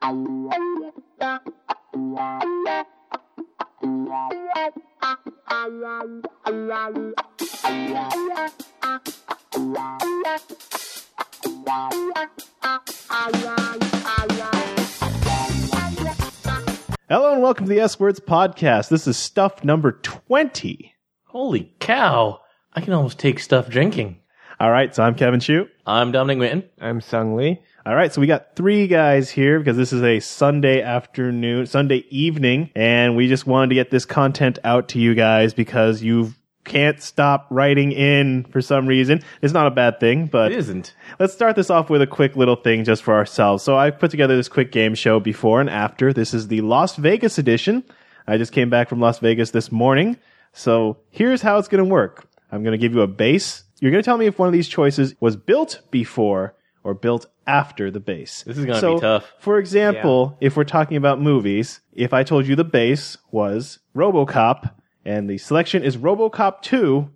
Hello and welcome to the S-Words podcast. This is stuff number 20. Holy cow. I can almost take stuff drinking. All right, so I'm Kevin Chu. I'm Dominic Witten. I'm Sung Lee. All right, so we got three guys here because this is a Sunday evening, and we just wanted to get this content out to you guys because you can't stop writing in for some reason. It's not a bad thing, but It isn't. let's start this off with a quick little thing just for ourselves. So I put together this quick game show before and after. This is the Las Vegas edition. I just came back from Las Vegas this morning. So here's how it's going to work. I'm going to give you a base. You're going to tell me if one of these choices was built before or built after the base. This is going to be tough. For example, if we're talking about movies, if I told you the base was RoboCop and the selection is RoboCop 2,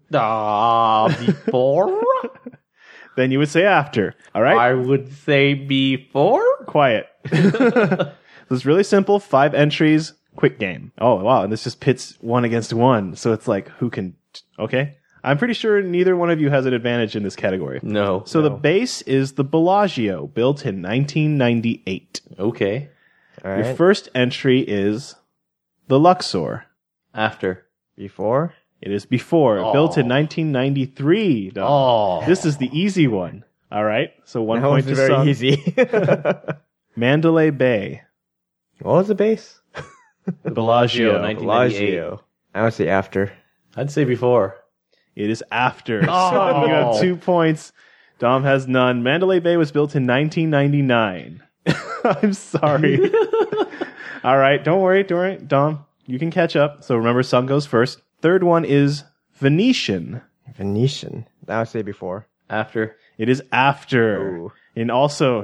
Before? then you would say after. All right? I would say before? Quiet. So it's really simple. 5 entries, quick game. Oh, wow. And this just pits one against one. So it's like, who can... Okay. I'm pretty sure neither one of you has an advantage in this category. No. So the base is the Bellagio, built in 1998. Okay. All right. Your first entry is the Luxor. After. Before? It is before, Oh. built in 1993. Oh. This is the easy one. All right. So 1 That point one's to very Sung. easy. Mandalay Bay. What was the base? Bellagio, 1998. Bellagio. I would say after. I'd say before. It is after. Oh. So you got 2 points. Dom has none. Mandalay Bay was built in 1999. I'm sorry. All right. Don't worry. Dom, you can catch up. So remember, Sung goes first. Third one is Venetian. Venetian. I would say before. After. It is after. Ooh. In also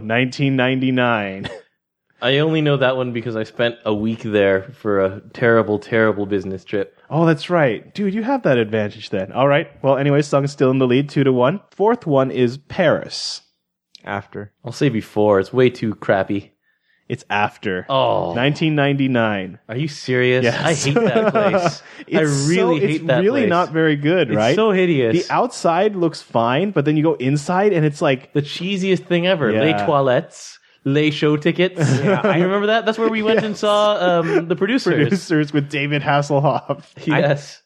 1999. I only know that one because I spent a week there for a terrible, terrible business trip. Oh, that's right. Dude, you have that advantage then. All right. Well, anyway, Sung's still in the lead, 2-1. Fourth one is Paris. After. I'll say before. It's way too crappy. It's after. Oh. 1999. Are you serious? Yes. I hate that place. I really hate that place. It's really not very good, right? It's so hideous. The outside looks fine, but then you go inside and it's like... The cheesiest thing ever. Yeah. Les toilettes. Les show tickets. Yeah, you remember that? That's where we went and saw the producers. Producers with David Hasselhoff. Yes.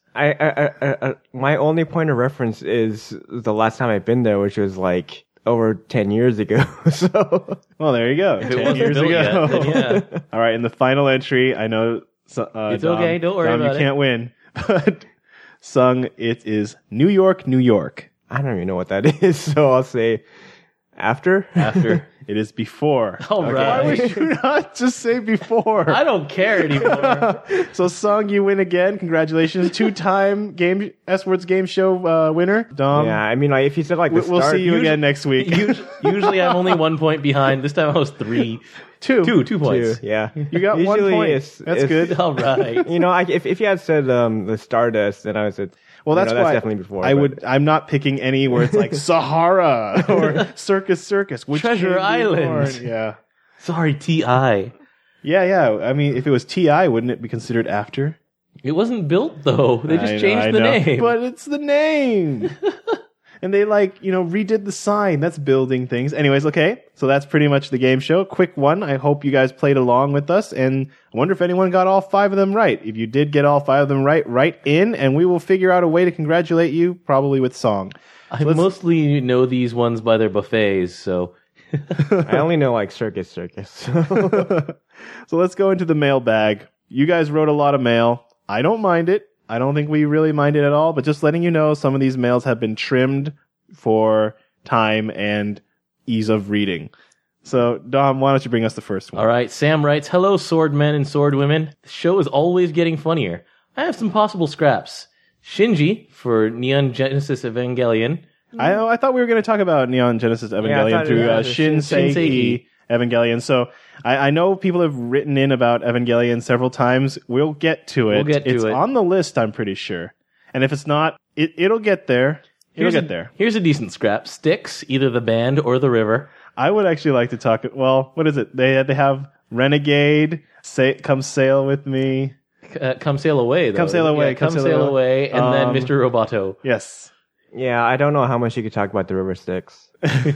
I my only point of reference is the last time I've been there, which was like over 10 years ago. So, Well, there you go. If it 10 wasn't years built ago. yet, then yeah. All right, in the final entry, I know... It's okay, don't worry Dom, about you can't win. But Sung, it is New York, New York. I don't even know what that is. So I'll say after. After. It is before. All Why right. would you not just say before? I don't care anymore. So, Sung, you win again. Congratulations. 2-time S-Words game show winner. Dom, Yeah, I mean, like, if you said like the we'll start, see you again next week. Usually I'm only 1 point behind. This time I was 3. Two. 2 points. yeah. You got 1 Usually point. it's- That's it's- good. All right. You know, if you had said the Stardust, then I would say, Well, that's why definitely before. I'm not picking any where it's like Sahara or Circus. Which Treasure came Island. before. Yeah. Sorry, T.I. Yeah. I mean, if it was T.I., wouldn't it be considered after? It wasn't built, though. They just I know, changed I the know. name. But it's the name. And they redid the sign. That's building things. Anyways, okay. So that's pretty much the game show. Quick one. I hope you guys played along with us. And I wonder if anyone got all 5 of them right. If you did get all 5 of them right, write in and we will figure out a way to congratulate you, probably with song. I mostly know these ones by their buffets, so... I only know like Circus. So let's go into the mailbag. You guys wrote a lot of mail. I don't mind it. I don't think we really mind it at all, but just letting you know, some of these mails have been trimmed for time and ease of reading. So, Dom, why don't you bring us the first one? All right, Sam writes, "Hello, swordmen and swordwomen. The show is always getting funnier. I have some possible scraps. Shinji for Neon Genesis Evangelion. I thought we were going to talk about Neon Genesis Evangelion thought- through yeah, Shinseki Shinseki. Evangelion. So I know people have written in about Evangelion several times. We'll get to it. We'll get to it's it. on the list, I'm pretty sure. And if it's not, it'll get there. It'll get there. Here's a decent scrap. Styx, either the band or the river. I would actually like to talk. Well, what is it? They have Renegade, Come Sail With Me. Come Sail Away, though. Come Sail Away. Yeah, Come Sail Away, and then Mr. Roboto. Yes. Yeah, I don't know how much you could talk about the River Styx.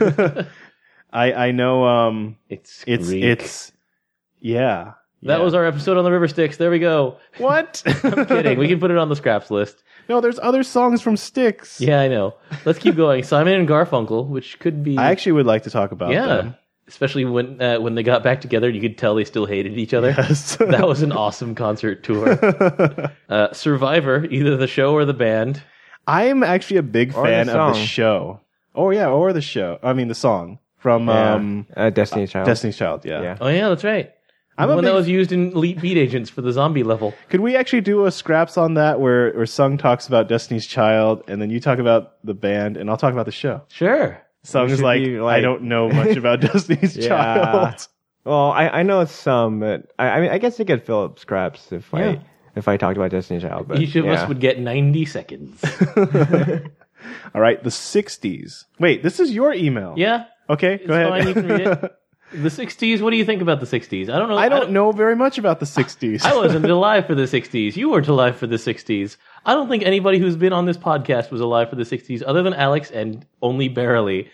I know It's it's Greek. yeah. That was our episode on the River Styx. There we go. What? I'm kidding. We can put it on the scraps list. No, there's other songs from Styx. Yeah, I know. Let's keep going. Simon and Garfunkel, which could be I actually would like to talk about them. especially when they got back together, you could tell they still hated each other. Yes. That was an awesome concert tour. Survivor, either the show or the band. I'm actually a big Or the fan of the song. show. Oh yeah, or the show. I mean the song from Destiny's Child. Destiny's Child. Yeah. Yeah. Oh yeah, that's right. I'm The a one that big- was used in Elite Beat Agents for the zombie level. Could we actually do a scraps on that where Sung talks about Destiny's Child and then you talk about the band and I'll talk about the show? Sure. Sung is should like, be I like- don't know much about Destiny's Yeah. Child. Well, I know some, but I mean, I guess I could fill up scraps if Yeah. I talked about Destiny's Child. But Each of us yeah. would get 90 seconds. All right, the 60s. Wait, this is your email. Yeah. Okay, It's go ahead. fine, you can read it. The 60s, what do you think about the 60s? I don't know. I don't know very much about the 60s. I wasn't alive for the 60s. You weren't alive for the 60s. I don't think anybody who's been on this podcast was alive for the 60s other than Alex and only barely.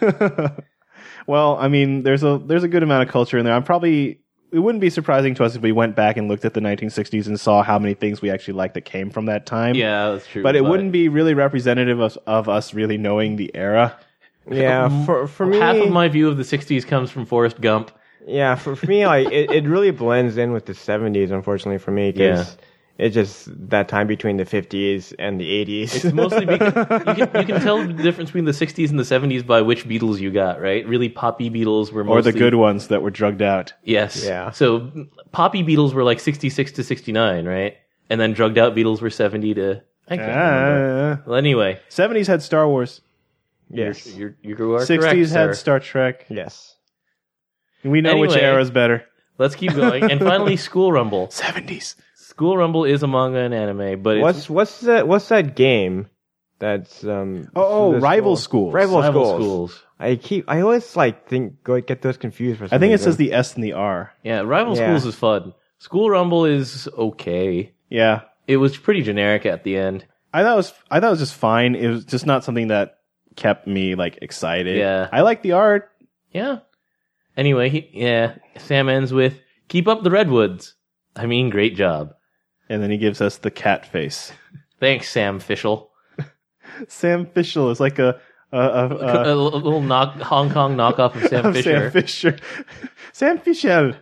Well, I mean, there's a good amount of culture in there. It wouldn't be surprising to us if we went back and looked at the 1960s and saw how many things we actually liked that came from that time. Yeah, that's true. But it wouldn't be really representative of us really knowing the era. Yeah, for me, Half of my view of the 60s comes from Forrest Gump. yeah, for me, like it really blends in with the 70s. Unfortunately for me, because it's just that time between the 50s and the 80s. It's mostly because you can tell the difference between the 60s and the 70s by which Beatles you got, right? Really poppy Beatles were Or mostly... the good ones that were drugged out. Yes. Yeah. So poppy Beatles were like 66 to 69, right? And then drugged out Beatles were 70 to... I can't remember. Well, anyway. 70s had Star Wars. Yes. You are 60s correct, had sir. Star Trek. Yes. We know which Anyway. era is better. Let's keep going. And finally, School Rumble. 70s. School Rumble is a manga and anime, but it's What's that game? That's this Rival school- Schools. Rival rival schools. schools. I always get those confused for some I think it reason. says the S and the R. Yeah, Rival Yeah. Schools is fun. School Rumble is okay. Yeah. It was pretty generic at the end. I thought it was just fine. It was just not something that kept me like excited. Yeah. I like the art. Yeah. Anyway, Sam ends with, "Keep up the redwoods." I mean, great job. And then he gives us the cat face. Thanks, Sam Fischel. Sam Fischel is like a A little Hong Kong knockoff of Sam Fisher. Sam Fisher. Sam Fischel.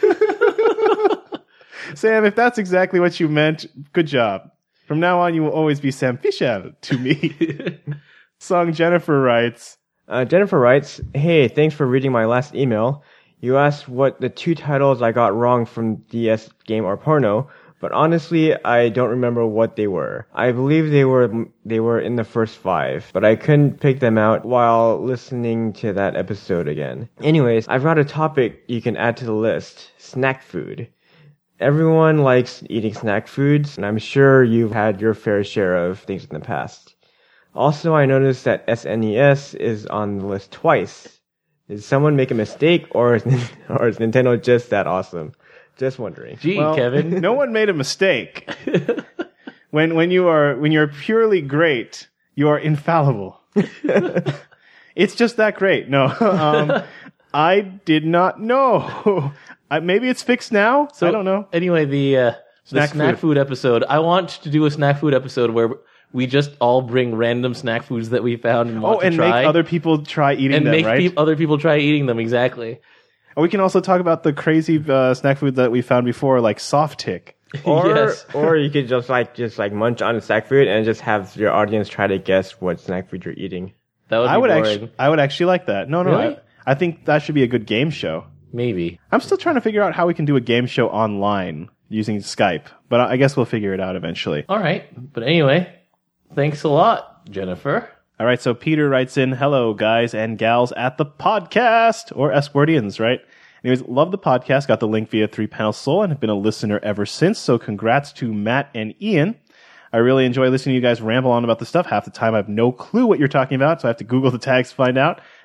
Sam, if that's exactly what you meant, good job. From now on, you will always be Sam Fischel to me. Song Jennifer writes, Jennifer writes, "Hey, thanks for reading my last email. You asked what the 2 titles I got wrong from DS game are porno, but honestly, I don't remember what they were. I believe they were in the first 5, but I couldn't pick them out while listening to that episode again. Anyways, I've got a topic you can add to the list: snack food. Everyone likes eating snack foods, and I'm sure you've had your fair share of things in the past. Also, I noticed that SNES is on the list twice. Did someone make a mistake, or is Nintendo just that awesome? Just wondering." Gee, well, Kevin. no one made a mistake. when you're purely great, you are infallible. It's just that great. No, I did not know. Maybe it's fixed now. So, I don't know. Anyway, the snack food episode. I want to do a snack food episode where we just all bring random snack foods that we found and want and to try. make other people try eating and them, make right? other people try eating them, exactly. We can also talk about the crazy snack food that we found before, like soft tick. Or Yes. or you could just munch on snack food and just have your audience try to guess what snack food you're eating. That would be boring. I would actually like that. No, Really? I think that should be a good game show. Maybe. I'm still trying to figure out how we can do a game show online using Skype, but I guess we'll figure it out eventually. All right. But anyway, thanks a lot, Jennifer. All right, so Peter writes in, "Hello, guys and gals at the podcast," or Esquardians, right? Anyways, love the podcast, got the link via 3Panel Soul, and have been a listener ever since, so congrats to Matt and Ian. I really enjoy listening to you guys ramble on about the stuff. Half the time I have no clue what you're talking about, so I have to Google the tags to find out.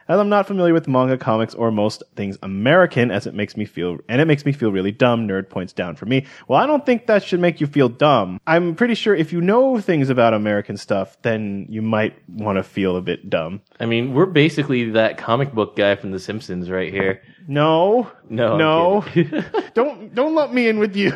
as I'm not familiar with manga, comics, or most things American, as it makes me feel really dumb. Nerd points down for me. Well, I don't think that should make you feel dumb. I'm pretty sure if you know things about American stuff, then you might want to feel a bit dumb. I mean, we're basically that comic book guy from The Simpsons right here. No. No. Don't lump me in with you.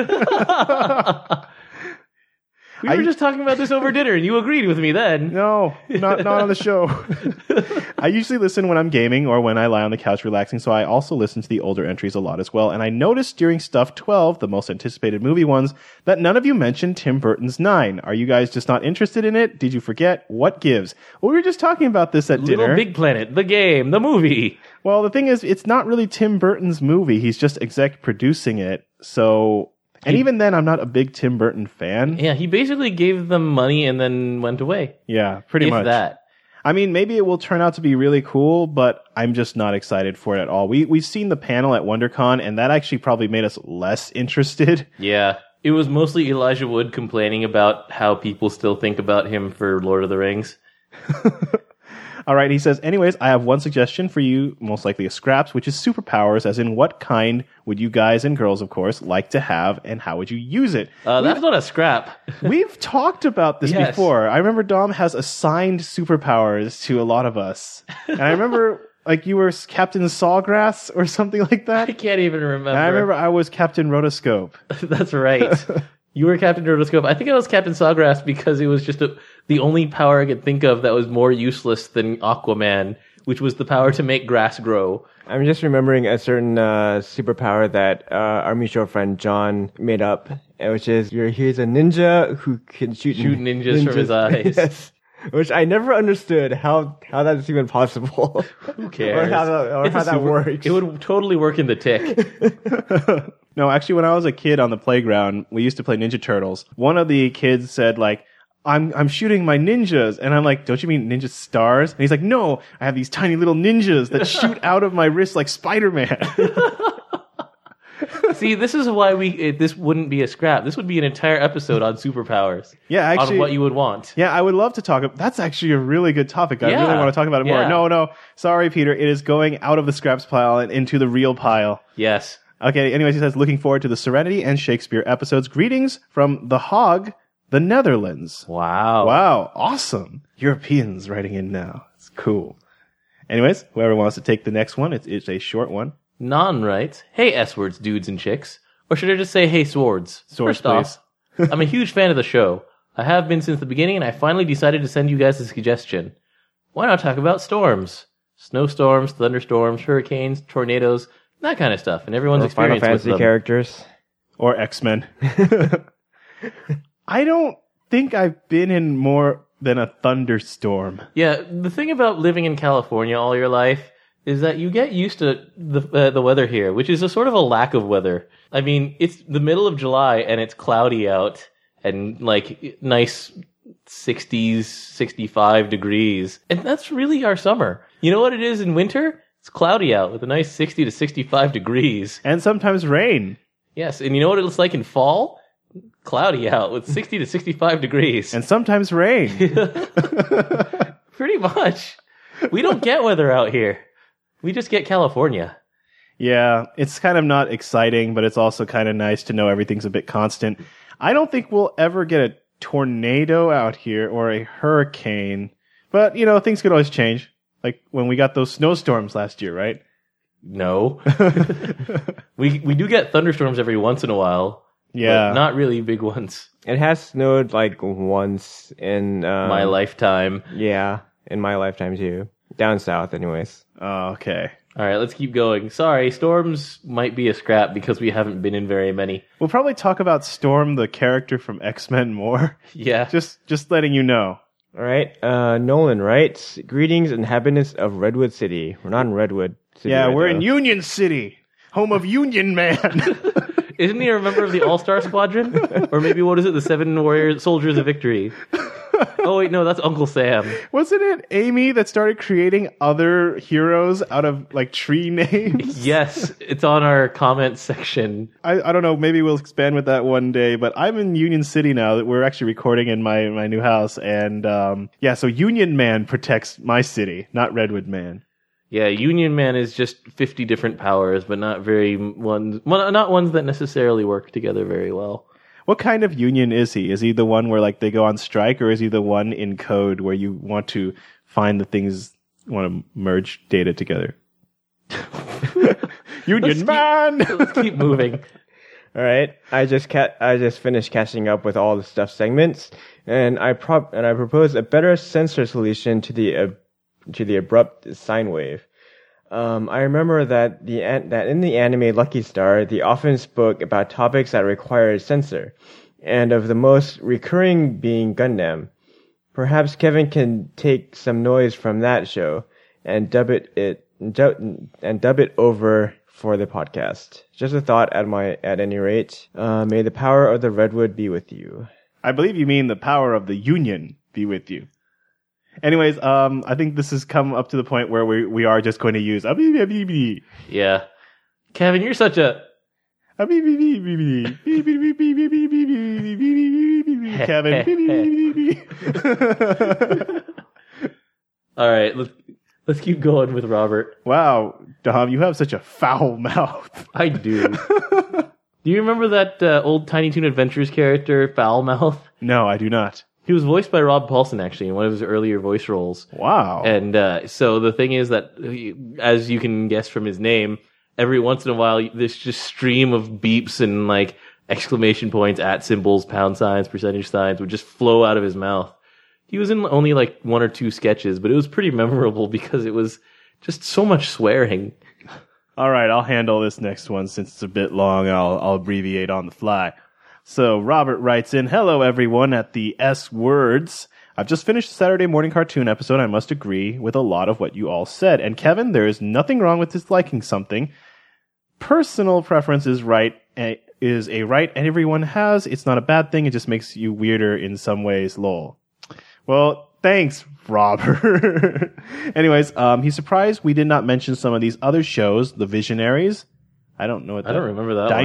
We were just talking about this over dinner, and you agreed with me then. No, not on the show. I usually listen when I'm gaming or when I lie on the couch relaxing, so I also listen to the older entries a lot as well. And I noticed during Stuff 12, the most anticipated movie ones, that none of you mentioned Tim Burton's 9. Are you guys just not interested in it? Did you forget? What gives? Well, we were just talking about this at dinner. Little Big Planet, the game, the movie. Well, the thing is, it's not really Tim Burton's movie. He's just exec producing it, so... And even then, I'm not a big Tim Burton fan. Yeah, he basically gave them money and then went away. Yeah, pretty much. That. I mean, maybe it will turn out to be really cool, but I'm just not excited for it at all. We've seen the panel at WonderCon, and that actually probably made us less interested. Yeah. It was mostly Elijah Wood complaining about how people still think about him for Lord of the Rings. All right, he says, anyways, I have one suggestion for you, most likely a scraps, which is superpowers, as in what kind would you guys and girls, of course, like to have, and how would you use it? That's not a scrap. We've talked about this before. I remember Dom has assigned superpowers to a lot of us. And I remember, like, you were Captain Sawgrass or something like that. I can't even remember. And I remember I was Captain Rotoscope. That's right. You were Captain Rotoscope. I think I was Captain Sawgrass because it was just the only power I could think of that was more useless than Aquaman, which was the power to make grass grow. I'm just remembering a certain superpower that our mutual friend John made up, which is he's a ninja who can shoot ninjas from his eyes. Yes. Which I never understood how that's even possible. Who cares? or how that works. It would totally work in the Tick. No, actually, when I was a kid on the playground, we used to play Ninja Turtles. One of the kids said, like, I'm shooting my ninjas. And I'm like, don't you mean ninja stars? And he's like, no, I have these tiny little ninjas that shoot out of my wrist like Spider-Man. See, this is why this wouldn't be a scrap. This would be an entire episode on superpowers. Yeah, actually. On what you would want. Yeah, I would love to talk. That's actually a really good topic. I really want to talk about it more. Yeah. No. Sorry, Peter. It is going out of the scraps pile and into the real pile. Yes. Okay, anyways, he says, looking forward to the Serenity and Shakespeare episodes. Greetings from The Hog, the Netherlands. Wow. Wow, awesome. Europeans writing in now. It's cool. Anyways, whoever wants to take the next one, it's a short one. Non writes, hey S-words, dudes and chicks. Or should I just say, hey swords? Swords, First off, I'm a huge fan of the show. I have been since the beginning, and I finally decided to send you guys a suggestion. Why not talk about storms? Snowstorms, thunderstorms, hurricanes, tornadoes, that kind of stuff, and everyone's experience Final with Fantasy them. characters. Or X-Men. I don't think I've been in more than a thunderstorm. Yeah, the thing about living in California all your life is that you get used to the weather here, which is a sort of a lack of weather. I mean, it's the middle of July and it's cloudy out and like nice 60s, 65 degrees. And that's really our summer. You know what it is in winter? It's cloudy out with a nice 60 to 65 degrees. And sometimes rain. Yes, and you know what it looks like in fall? Cloudy out with 60 to 65 degrees. And sometimes rain. Pretty much. We don't get weather out here. We just get California. Yeah, it's kind of not exciting, but it's also kind of nice to know everything's a bit constant. I don't think we'll ever get a tornado out here or a hurricane. But, you know, things could always change. Like when we got those snowstorms last year, right? No. We do get thunderstorms every once in a while. Yeah. But not really big ones. It has snowed like once in My lifetime. Yeah, in my lifetime too. Down south, anyways. Oh, okay. All right, let's keep going. Sorry, storms might be a scrap because we haven't been in very many. We'll probably talk about Storm, the character from X-Men, more. Yeah. Just letting you know. All right. Nolan writes, greetings inhabitants of Redwood City. We're not in Redwood City. Yeah, right, we're though. in Union City, home of Union Man. Isn't he a member of the All-Star Squadron? Or maybe, what is it, the Seven Warriors, Soldiers of Victory? Oh, wait, no, that's Uncle Sam. Wasn't it Amy that started creating other heroes out of, like, tree names? Yes, it's on our comment section. I don't know, maybe we'll expand with that one day, but I'm in Union City now. That we're actually recording in my new house, and, yeah, so Union Man protects my city, not Redwood Man. Yeah, Union Man is just 50 different powers, but not not ones that necessarily work together very well. What kind of union is he? Is he the one where like they go on strike, or is he the one in code where you want to find the things, want to merge data together? Union Man! Let's keep moving. All right, I just finished catching up with all the stuff segments, and I propose a better sensor solution to the abrupt sine wave. I remember that in the anime Lucky Star, they often spoke about topics that required censor, and of the most recurring being Gundam. Perhaps Kevin can take some noise from that show and dub it over for the podcast. Just a thought at any rate. May the power of the Redwood be with you. I believe you mean the power of the Union be with you. Anyways, I think this has come up to the point where we are just going to use Yeah. Kevin, you're such a... Kevin. All right, let's keep going with Robert. Wow, Dom, you have such a foul mouth. I do. Do you remember that old Tiny Toon Adventures character, Foulmouth? No, I do not. He was voiced by Rob Paulson, actually, in one of his earlier voice roles. Wow. And so the thing is that, as you can guess from his name, every once in a while, this just stream of beeps and like exclamation points, at symbols, pound signs, percentage signs would just flow out of his mouth. He was in only like 1 or 2 sketches, but it was pretty memorable because it was just so much swearing. All right, I'll handle this next one since it's a bit long. I'll abbreviate on the fly. So Robert writes in, hello everyone at the S Words. I've just finished the Saturday morning cartoon episode. I must agree with a lot of what you all said. And Kevin, there is nothing wrong with disliking something. Personal preference is right, is a right everyone has. It's not a bad thing. It just makes you weirder in some ways, lol. Well, thanks, Robert. Anyways, he's surprised we did not mention some of these other shows, The Visionaries. I don't know what that I don't remember that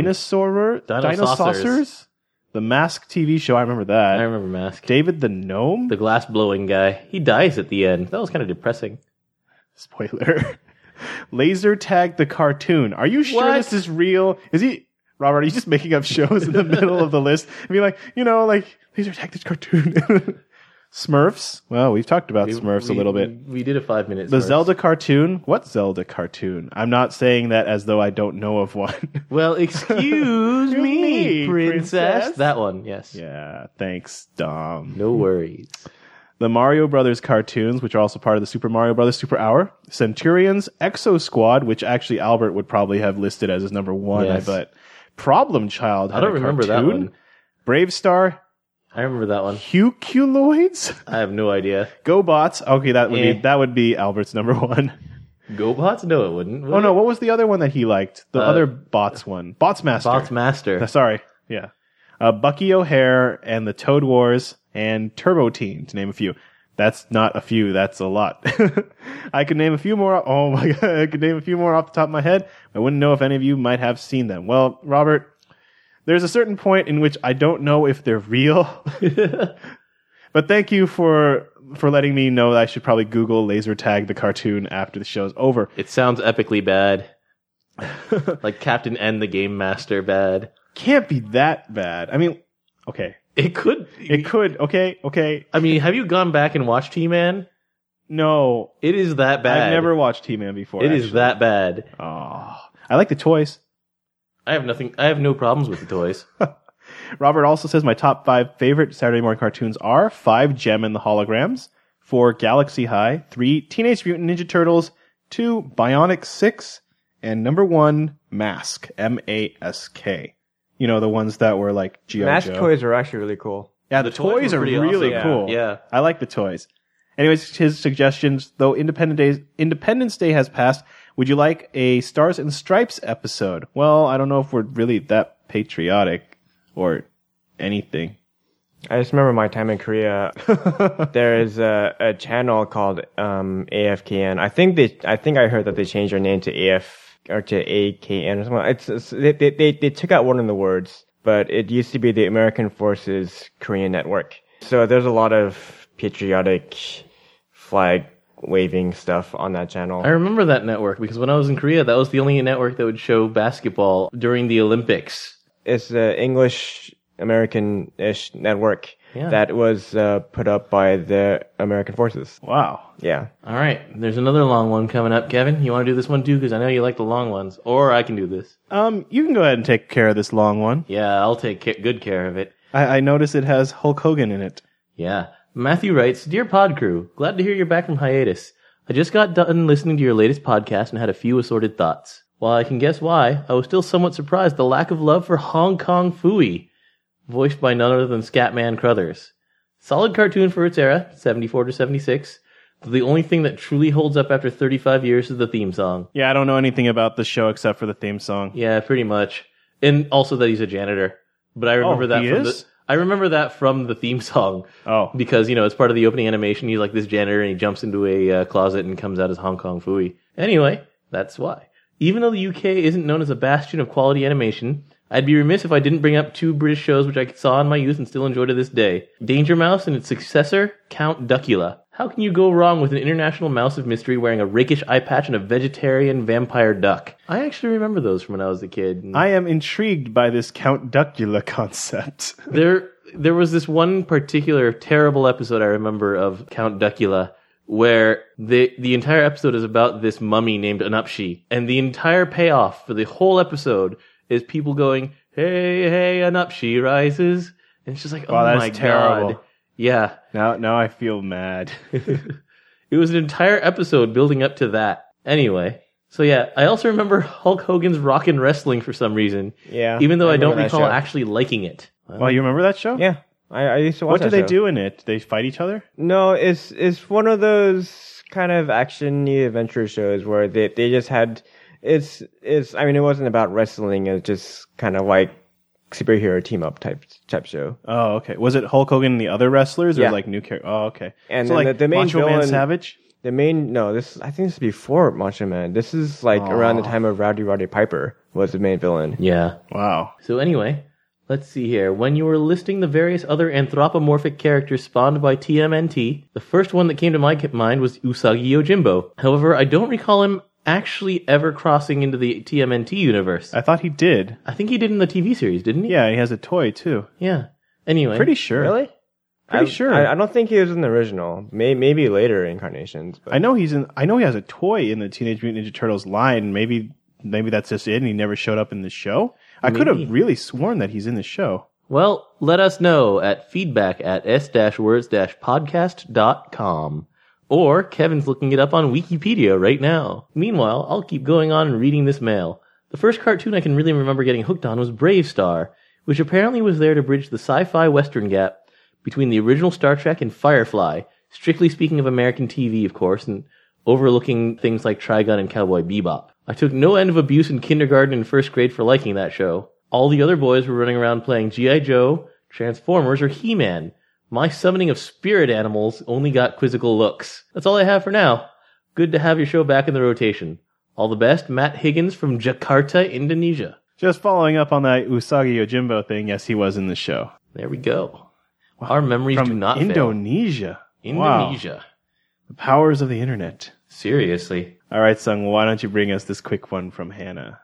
Dinosaurs? The Mask TV show, I remember that. I remember Mask. David the Gnome? The glass blowing guy. He dies at the end. That was kind of depressing. Spoiler. Laser Tag the Cartoon. Are you sure this is real? Robert, are you just making up shows in the middle of the list? I mean, like, Laser Tag the Cartoon. Smurfs. Well, we've talked about Smurfs a little bit. We did a 5-minute The Smurfs. Zelda cartoon. What Zelda cartoon? I'm not saying that as though I don't know of one. Well, excuse me, princess. That one, yes. Yeah, thanks, Dom. No worries. The Mario Brothers cartoons, which are also part of the Super Mario Brothers Super Hour. Centurions, Exo Squad, which actually Albert would probably have listed as his number 1, Yes. I bet. Problem Child. I don't remember that one. Brave Star. I remember that one. Huculoids? I have no idea. GoBots. Okay, that would be Albert's number 1. GoBots? No, it wouldn't. Oh no, what was the other one that he liked? The other Bots one. Bots Master. Bots Master. Sorry. Yeah. Bucky O'Hare and the Toad Wars and Turbo Teen, to name a few. That's not a few, that's a lot. I could name a few more. Oh my god, I could name a few more off the top of my head. I wouldn't know if any of you might have seen them. Well, Robert, there's a certain point in which I don't know if they're real. But thank you for letting me know that I should probably Google Laser Tag the Cartoon after the show's over. It sounds epically bad. Like Captain N the Game Master bad. Can't be that bad. I mean, okay. It could. Okay. I mean, have you gone back and watched He-Man? No. It is that bad. I've never watched He-Man before. It is that bad. Oh. I like the toys. I have no problems with the toys. Robert also says my top 5 favorite Saturday morning cartoons are 5 Gem and the Holograms, 4 Galaxy High, 3 Teenage Mutant Ninja Turtles, 2 Bionic 6, and number 1 Mask, M-A-S-K. You know, the ones that were like G.I. Mask Joe. toys are actually really cool. Yeah, the toys are pretty really awesome. cool. Yeah. I like the toys. Anyways, his suggestions, though Independence Day has passed, would you like a Stars and Stripes episode? Well, I don't know if we're really that patriotic or anything. I just remember my time in Korea. There is a channel called AFKN. I think I heard that they changed their name to AF or to AKN or something. They took out one of the words, but it used to be the American Forces Korean Network. So there's a lot of patriotic flag waving stuff on that channel. I remember that network because when I was in Korea, that was the only network that would show basketball during the Olympics. It's the English American-ish network Yeah. that was put up by the American forces. Wow. Yeah. All right, there's another long one coming up. Kevin, you want to do this one too? Because I know you like the long ones. Or I can do this. You can go ahead and take care of this long one. Yeah, I'll take good care of it. I notice it has Hulk Hogan in it. Yeah. Matthew writes, Dear Pod Crew, glad to hear you're back from hiatus. I just got done listening to your latest podcast and had a few assorted thoughts. While I can guess why, I was still somewhat surprised the lack of love for Hong Kong Phooey, voiced by none other than Scatman Crothers. Solid cartoon for its era, 74 to 76. The only thing that truly holds up after 35 years is the theme song. Yeah, I don't know anything about the show except for the theme song. Yeah, pretty much. And also that he's a janitor. But I remember that he from is? I remember that from the theme song. Oh. Because, it's part of the opening animation. He's like this janitor and he jumps into a closet and comes out as Hong Kong Phooey. Anyway, that's why. Even though the UK isn't known as a bastion of quality animation, I'd be remiss if I didn't bring up two British shows which I saw in my youth and still enjoy to this day. Danger Mouse and its successor, Count Duckula. How can you go wrong with an international mouse of mystery wearing a rakish eye patch and a vegetarian vampire duck? I actually remember those from when I was a kid. I am intrigued by this Count Duckula concept. There was this one particular terrible episode I remember of Count Duckula where the entire episode is about this mummy named Anupshi, and the entire payoff for the whole episode is people going, hey, hey, Anupshi rises. And it's just like, Wow, oh that's my terrible. God. Yeah. Now I feel mad. It was an entire episode building up to that. Anyway. So yeah, I also remember Hulk Hogan's Rockin' Wrestling for some reason. Yeah. Even though I don't remember that recall show. actually liking it. Well, you remember that show? Yeah. I used to watch What do that they show. do in it? They fight each other? No, it's one of those kind of action-y adventure shows where they just had it's I mean it wasn't about wrestling, it's just kind of like superhero team up type show. Oh, okay. Was it Hulk Hogan and the other wrestlers or Yeah. like new characters? Oh, okay. And so then like the main Macho Man villain- Savage? I think this is before Macho Man. This is like around the time of Roddy Piper was the main villain. Yeah. Wow. So anyway, let's see here. When you were listing the various other anthropomorphic characters spawned by TMNT, the first one that came to my mind was Usagi Yojimbo. However, I don't recall him actually ever crossing into the TMNT universe. I thought he did. I think he did in the TV series, didn't he? Yeah, he has a toy too. Yeah. Anyway. Pretty sure. Really? Pretty sure. I don't think he was in the original. Maybe later incarnations. But I know he has a toy in the Teenage Mutant Ninja Turtles line. Maybe that's just it, and he never showed up in the show. I could Maybe. have really sworn that he's in the show. Well, let us know at feedback@s-words-podcast.com. Or Kevin's looking it up on Wikipedia right now. Meanwhile, I'll keep going on and reading this mail. The first cartoon I can really remember getting hooked on was Brave Star, which apparently was there to bridge the sci-fi western gap between the original Star Trek and Firefly, strictly speaking of American TV, of course, and overlooking things like Trigun and Cowboy Bebop. I took no end of abuse in kindergarten and first grade for liking that show. All the other boys were running around playing G.I. Joe, Transformers, or He-Man. My summoning of spirit animals only got quizzical looks. That's all I have for now. Good to have your show back in the rotation. All the best, Matt Higgins from Jakarta, Indonesia. Just following up on that Usagi Yojimbo thing, yes, he was in the show. There we go. Our memories do not Indonesia. fail. Wow. Indonesia. The powers of the internet. Seriously. All right, Sung, why don't you bring us this quick one from Hannah?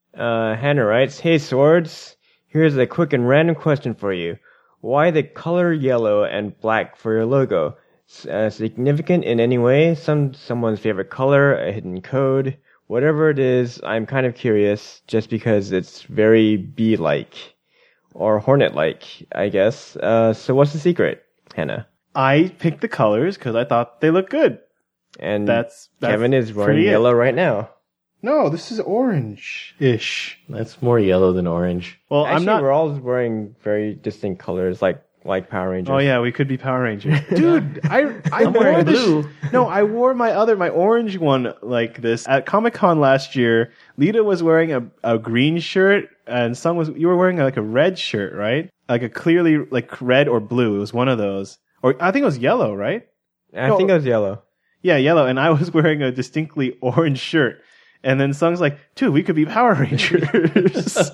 Hannah writes, "Hey Swords, here's a quick and random question for you. Why the color yellow and black for your logo? Significant in any way? Someone's favorite color? A hidden code? Whatever it is, I'm kind of curious, just because it's very bee-like. Or hornet-like, I guess. So what's the secret, Hannah?" I picked the colors because I thought they look good. And That's Kevin is wearing pretty it. yellow right now. No, this is orange-ish. That's more yellow than orange. Well, Actually, I'm not. we're all wearing very distinct colors, like Power Rangers. Oh yeah, we could be Power Rangers, dude. I I'm wore wearing this. blue. No, I wore my orange one like this at Comic-Con last year. Lita was wearing a green shirt, and you were wearing like a red shirt, right? Like a clearly like red or blue. It was one of those, or I think it was yellow, right? I think it was yellow. Yeah, yellow, and I was wearing a distinctly orange shirt. And then Sung's like, dude, we could be Power Rangers.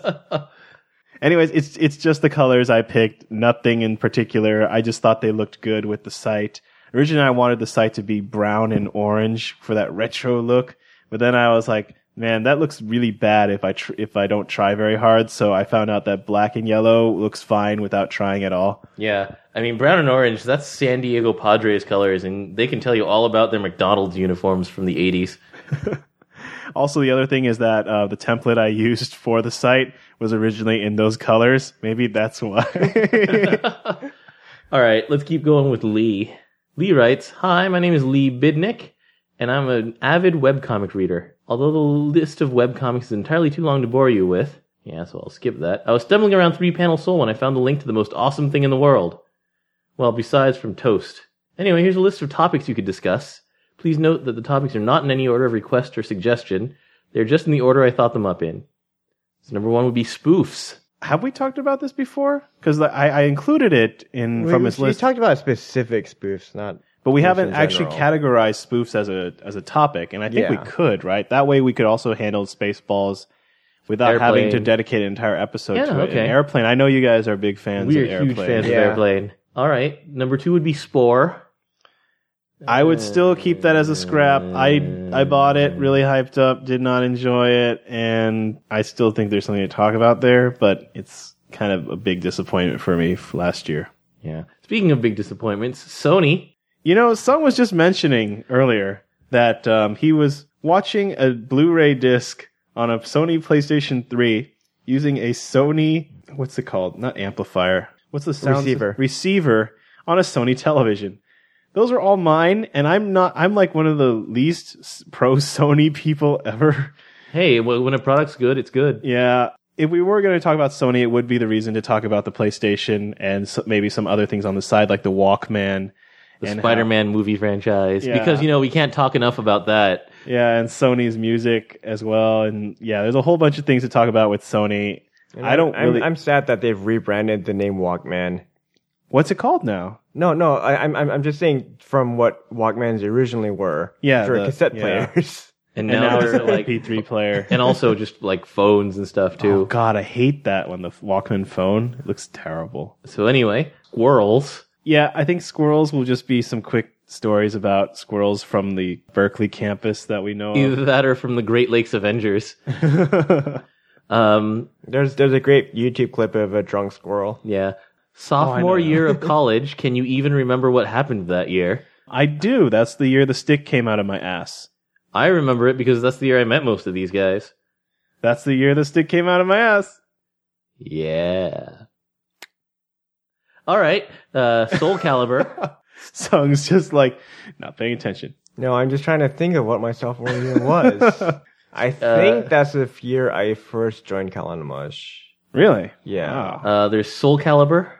Anyways, it's just the colors I picked, nothing in particular. I just thought they looked good with the site. Originally, I wanted the site to be brown and orange for that retro look, but then I was like, man, that looks really bad if I don't try very hard. So I found out that black and yellow looks fine without trying at all. Yeah, I mean, brown and orange, that's San Diego Padres colors, and they can tell you all about their McDonald's uniforms from the 80s. Also, the other thing is that the template I used for the site was originally in those colors. Maybe that's why. All right, let's keep going with Lee. Lee writes, "Hi, my name is Lee Bidnick, and I'm an avid webcomic reader. Although the list of webcomics is entirely too long to bore you with," yeah, so I'll skip that. "I was stumbling around 3-Panel Soul when I found the link to the most awesome thing in the world. Well, besides from Toast. Anyway, here's a list of topics you could discuss. Please note that the topics are not in any order of request or suggestion. They're just in the order I thought them up in. So number 1 would be spoofs. Have we talked about this before? Because I included it from his list. We talked about specific spoofs, not. But we haven't in actually general. categorized spoofs as a topic, and I think we Yeah. could, right? That way we could also handle Spaceballs without having to Airplane. dedicate an entire episode Yeah, to it. okay. And Airplane, I know you guys are big fans We're of Airplane. huge fans of Yeah. Airplane. All right, number 2 would be Spore. I would still keep that as a scrap. I bought it, really hyped up, did not enjoy it, and I still think there's something to talk about there, but it's kind of a big disappointment for me last year. Yeah. Speaking of big disappointments, Sony. You know, Sung was just mentioning earlier that he was watching a Blu-ray disc on a Sony PlayStation 3 using a Sony, what's it called? Not amplifier. What's the sound? Receiver. Receiver on a Sony television. Those are all mine, and I'm like one of the least pro Sony people ever. Hey, well, when a product's good, it's good. Yeah. If we were going to talk about Sony, it would be the reason to talk about the PlayStation and maybe some other things on the side, like the Walkman. The and Spider-Man movie franchise. Yeah. Because, we can't talk enough about that. Yeah, and Sony's music as well. And yeah, there's a whole bunch of things to talk about with Sony. And I'm sad that they've rebranded the name Walkman. What's it called now? No, I'm just saying from what Walkmans originally were. Yeah, for cassette yeah. players. And And now now it's they're an like, MP3 player. and also just like phones and stuff Oh too. God, I hate that one. The Walkman phone. It looks terrible. So anyway, squirrels. Yeah, I think squirrels will just be some quick stories about squirrels from the Berkeley campus that we know of. Either that or from the Great Lakes Avengers. There's a great YouTube clip of a drunk squirrel. Yeah. Sophomore know. year of college. Can you even remember what happened that year? I do. That's the year the stick came out of my ass. I remember it because that's the year I met most of these guys. That's the year the stick came out of my ass. Yeah. All right. Soul Calibur. Sung's just like not paying attention. No, I'm just trying to think of what my sophomore year was. I think that's the year I first joined Kalanamaj. Really? Yeah. Wow. There's Soul Calibur.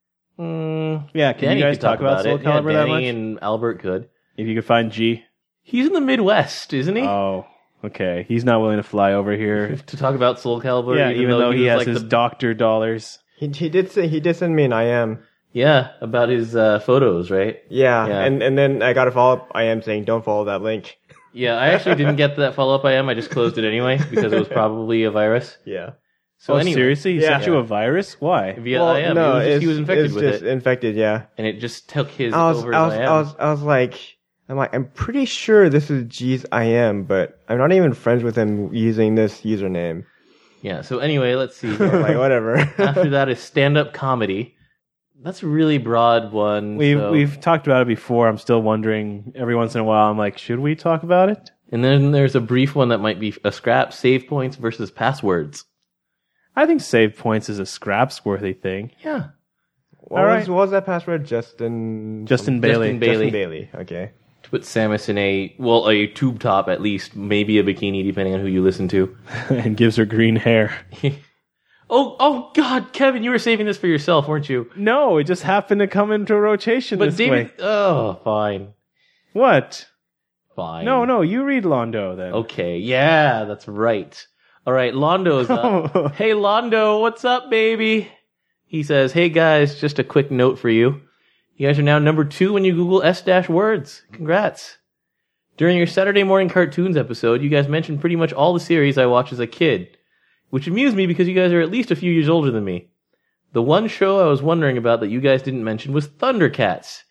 Yeah, can Danny you guys could talk about Soul it. Calibur yeah, that Danny much? and Albert could. If you could find G. He's in the Midwest, isn't he? Oh, okay. He's not willing to fly over here. To talk about Soul Calibur. Yeah, even though he was has like his doctor dollars. He did send me an IM. Yeah, about his photos, right? Yeah, Yeah. and then I got a follow-up IM saying don't follow that link. Yeah, I actually didn't get that follow-up I just closed it anyway because it was probably a virus. Yeah. So Oh, anyway, seriously? He Yeah. sent you a virus? Why? via IM, no, he was infected it's with just it, infected. Yeah. and it just took his I was over his IM. I was like, I'm pretty sure this is G's IM, but I'm not even friends with him using this username. Yeah. So anyway, let's see. Like whatever. After that is stand-up comedy. That's a really broad one. so- We've talked about it before. I'm still wondering every once in a while. I'm like, should we talk about it? And then there's a brief one that might be a scrap: save points versus passwords. I think save points is a scraps worthy thing. Yeah. What was that password? Justin Bailey. Justin Bailey. Justin Bailey. Okay. To put Samus in a tube top at least, maybe a bikini depending on who you listen to. and gives her green hair. Oh God, Kevin, you were saving this for yourself, weren't you? No, it just happened to come into rotation But this David, way. oh, fine, What? fine. No, you read Londo then. Okay, yeah, that's right. All right, Londo's up. Hey, Londo, what's up, baby? He says, hey guys, just a quick note for you. You guys are now number 2 when you Google S-words. Congrats. During your Saturday morning cartoons episode, you guys mentioned pretty much all the series I watched as a kid, which amused me because you guys are at least a few years older than me. The one show I was wondering about that you guys didn't mention was Thundercats.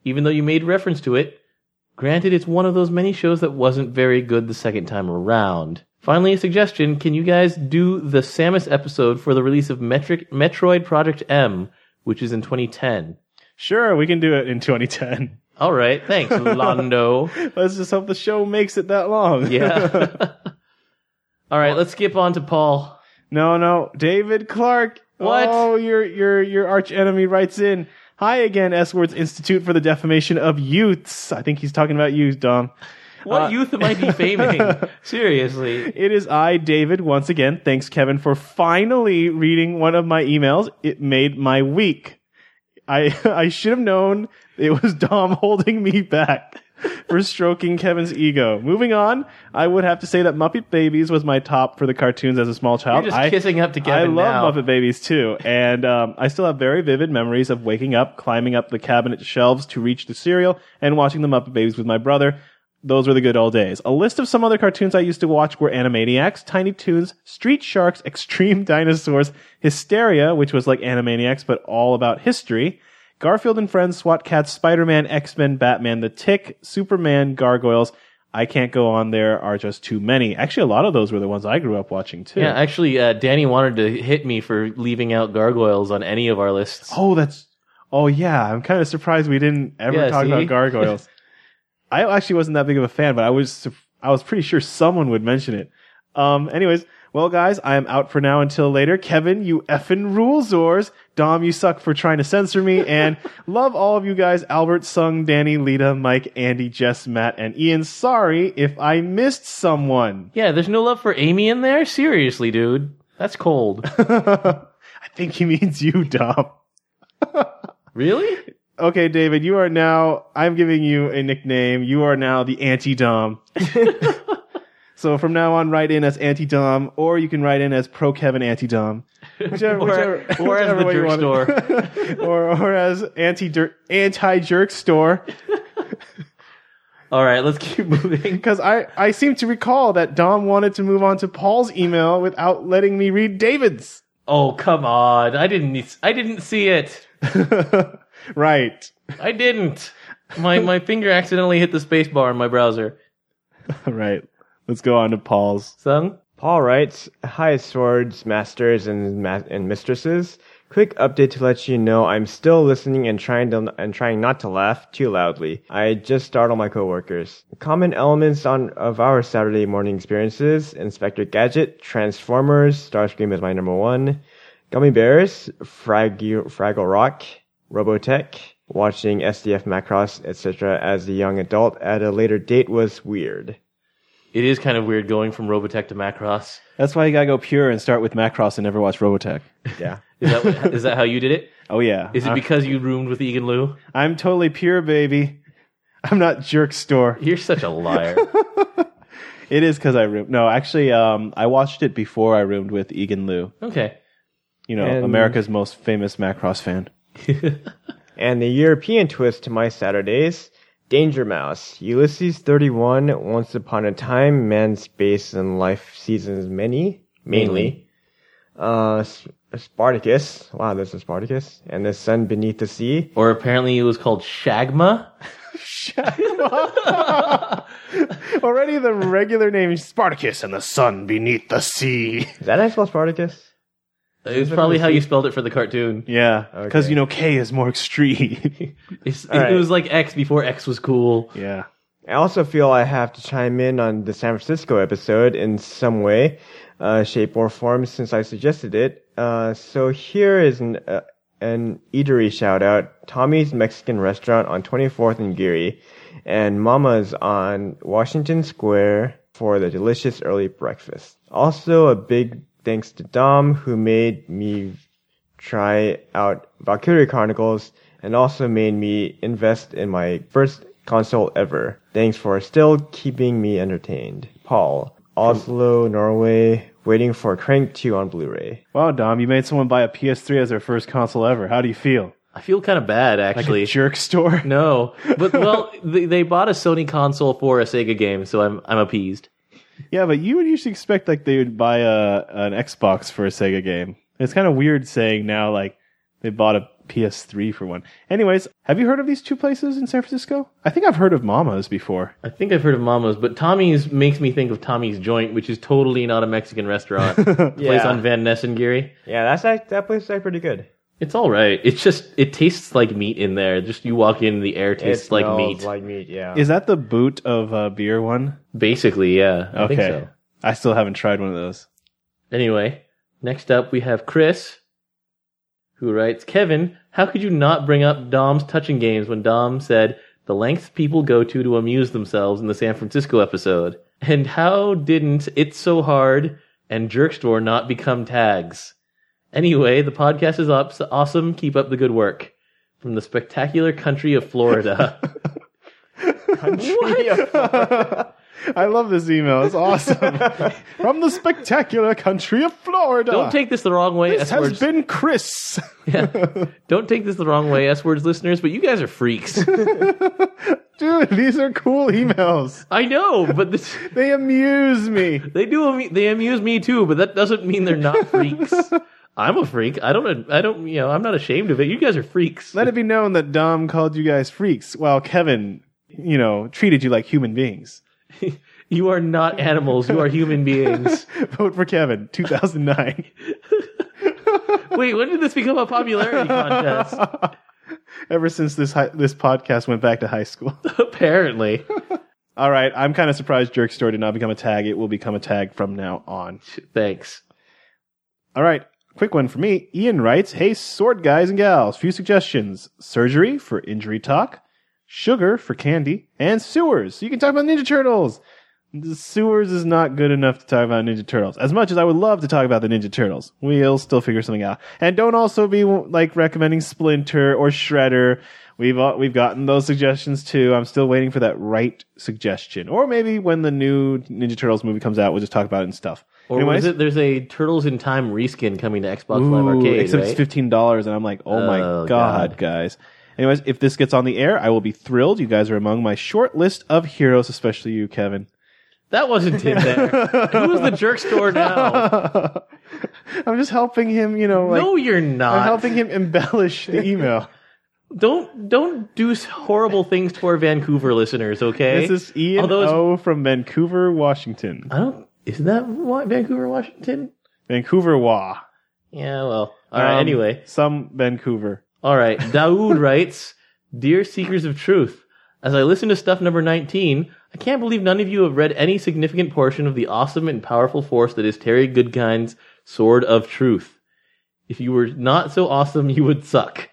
even though you made reference to it. Granted, it's one of those many shows that wasn't very good the second time around. Finally, a suggestion. Can you guys do the Samus episode for the release of Metroid Project M, which is in 2010? Sure, we can do it in 2010. All right. Thanks, Londo. Let's just hope the show makes it that long. Yeah. All right, let's skip on to Paul. No, David Clark. What? Oh, your arch enemy writes in. Hi again, S-Words Institute for the Defamation of Youths. I think he's talking about you, Dom. What youth am I defaming? Seriously. It is I, David, once again. Thanks, Kevin, for finally reading one of my emails. It made my week. I should have known it was Dom holding me back for stroking Kevin's ego. Moving on, I would have to say that Muppet Babies was my top for the cartoons as a small child. You're just kissing up to Kevin now. I love Muppet Babies too, and I still have very vivid memories of waking up, climbing up the cabinet shelves to reach the cereal, and watching the Muppet Babies with my brother. Those were the good old days. A list of some other cartoons I used to watch were Animaniacs, Tiny Toons, Street Sharks, Extreme Dinosaurs, Hysteria, which was like Animaniacs but all about history, Garfield and Friends, SWAT Cats, Spider-Man, X-Men, Batman, The Tick, Superman, Gargoyles. I can't go on, there are just too many. Actually, a lot of those were the ones I grew up watching too. Yeah, actually, Danny wanted to hit me for leaving out Gargoyles on any of our lists. Oh yeah, I'm kind of surprised we didn't ever talk about Gargoyles. I actually wasn't that big of a fan, but I was pretty sure someone would mention it. Anyways, well guys, I am out for now until later. Kevin, you effing rule, Zors. Dom, you suck for trying to censor me, and love all of you guys. Albert, Sung, Danny, Lita, Mike, Andy, Jess, Matt, and Ian. Sorry if I missed someone. Yeah, there's no love for Amy in there? Seriously, dude. That's cold. I think he means you, Dom. Really? Okay, David, I'm giving you a nickname. You are now the anti-Dom. So from now on, write in as anti-Dom, or you can write in as pro-Kevin anti-Dom. Whichever as the way you jerk want store. it. or as anti-jerk store. All right, let's keep moving. Because I seem to recall that Dom wanted to move on to Paul's email without letting me read David's. Oh, come on. I didn't see it. Right. I didn't. My finger accidentally hit the space bar in my browser. Right. Let's go on to Paul's. Sung? Paul writes, "Hi, swords, masters, and mistresses. Quick update to let you know I'm still listening and trying not to laugh too loudly. I just startled my coworkers. Common elements of our Saturday morning experiences: Inspector Gadget, Transformers, Starscream is my number one, Gummy Bears, Fraggle Rock, Robotech. Watching SDF Macross, etc. as a young adult at a later date was weird." It is kind of weird going from Robotech to Macross. That's why you gotta go pure and start with Macross and never watch Robotech. Yeah. Is that how you did it? Oh yeah. Is it because you roomed with Egan Liu? I'm totally pure, baby. I'm not jerk store. You're such a liar. It is because I roomed. No, actually, I watched it before I roomed with Egan Liu. Okay. You know, America's most famous Macross fan. And the European twist to my Saturdays: Danger Mouse, Ulysses 31, Once Upon a Time, Man, Space, and Life Seasons mainly. Spartacus, wow, there's a Spartacus, and The Sun Beneath the Sea. Or apparently it was called Shagma. Already the regular name is Spartacus and the Sun Beneath the Sea. Is that how you spell Spartacus? It was probably how you spelled it for the cartoon. Yeah, because Okay. K is more extreme. It was like X before X was cool. Yeah. I also feel I have to chime in on the San Francisco episode in some way, shape, or form since I suggested it. So here is an eatery shout out: Tommy's Mexican Restaurant on 24th and Geary, and Mama's on Washington Square for the delicious early breakfast. Also, a big thanks to Dom, who made me try out Valkyrie Chronicles and also made me invest in my first console ever. Thanks for still keeping me entertained. Paul, Oslo, Norway, waiting for Crank 2 on Blu-ray. Wow, Dom, you made someone buy a PS3 as their first console ever. How do you feel? I feel kind of bad, Like actually. a jerk store? No, but well, they bought a Sony console for a Sega game, so I'm appeased. Yeah, but you would usually expect like they would buy an Xbox for a Sega game. It's kind of weird saying now like they bought a PS3 for one. Anyways, have you heard of these two places in San Francisco? I think I've heard of Mama's before. I think I've heard of Mama's, but Tommy's makes me think of Tommy's Joint, which is totally not a Mexican restaurant. Place on Van Ness and Geary. Yeah, that place is actually pretty good. It's all right. It's just it tastes like meat in there. Just you walk in, the air tastes like meat. Like meat, yeah. Is that the boot of beer one? Basically, yeah. I think so. I still haven't tried one of those. Anyway, next up we have Chris, who writes, Kevin, how could you not bring up Dom's touching games when Dom said the lengths people go to amuse themselves in the San Francisco episode? And how didn't It's So Hard and Jerk Store not become tags? Anyway, the podcast is awesome. Keep up the good work. From the spectacular country of Florida. I love this email. It's awesome. From the spectacular country of Florida. Don't take this the wrong way. This has been Chris. Yeah. Don't take this the wrong way, S-Words listeners, but you guys are freaks. Dude, these are cool emails. I know, but they amuse me. They amuse me too, but that doesn't mean they're not freaks. I'm a freak. I'm not ashamed of it. You guys are freaks. Let it be known that Dom called you guys freaks while Kevin, treated you like human beings. You are not animals. You are human beings. Vote for Kevin, 2009. Wait, when did this become a popularity contest? Ever since this podcast went back to high school. Apparently. All right, I'm kind of surprised Jerk Store did not become a tag. It will become a tag from now on. Thanks. All right, quick one for me. Ian writes, hey, sword guys and gals, few suggestions. Surgery for injury talk, sugar for candy, and sewers. So you can talk about Ninja Turtles. The sewers is not good enough to talk about Ninja Turtles. As much as I would love to talk about the Ninja Turtles, we'll still figure something out. And don't also be recommending Splinter or Shredder. We've gotten those suggestions too. I'm still waiting for that right suggestion. Or maybe when the new Ninja Turtles movie comes out, we'll just talk about it and stuff. Or there's a Turtles in Time reskin coming to Xbox Live Arcade, except right? It's $15, and I'm like, oh my God, guys. Anyways, if this gets on the air, I will be thrilled. You guys are among my short list of heroes, especially you, Kevin. That wasn't Tim there. Who's the Jerk Store now? I'm just helping him, No, you're not. I'm helping him embellish the email. Don't do horrible things to our Vancouver listeners, okay? This is Ian O from Vancouver, Washington. Isn't that Vancouver, Washington? Vancouver, Wa. Yeah, well. All right, anyway. Some Vancouver. All right. Daoud writes, Dear Seekers of Truth, as I listen to stuff number 19, I can't believe none of you have read any significant portion of the awesome and powerful force that is Terry Goodkind's Sword of Truth. If you were not so awesome, you would suck.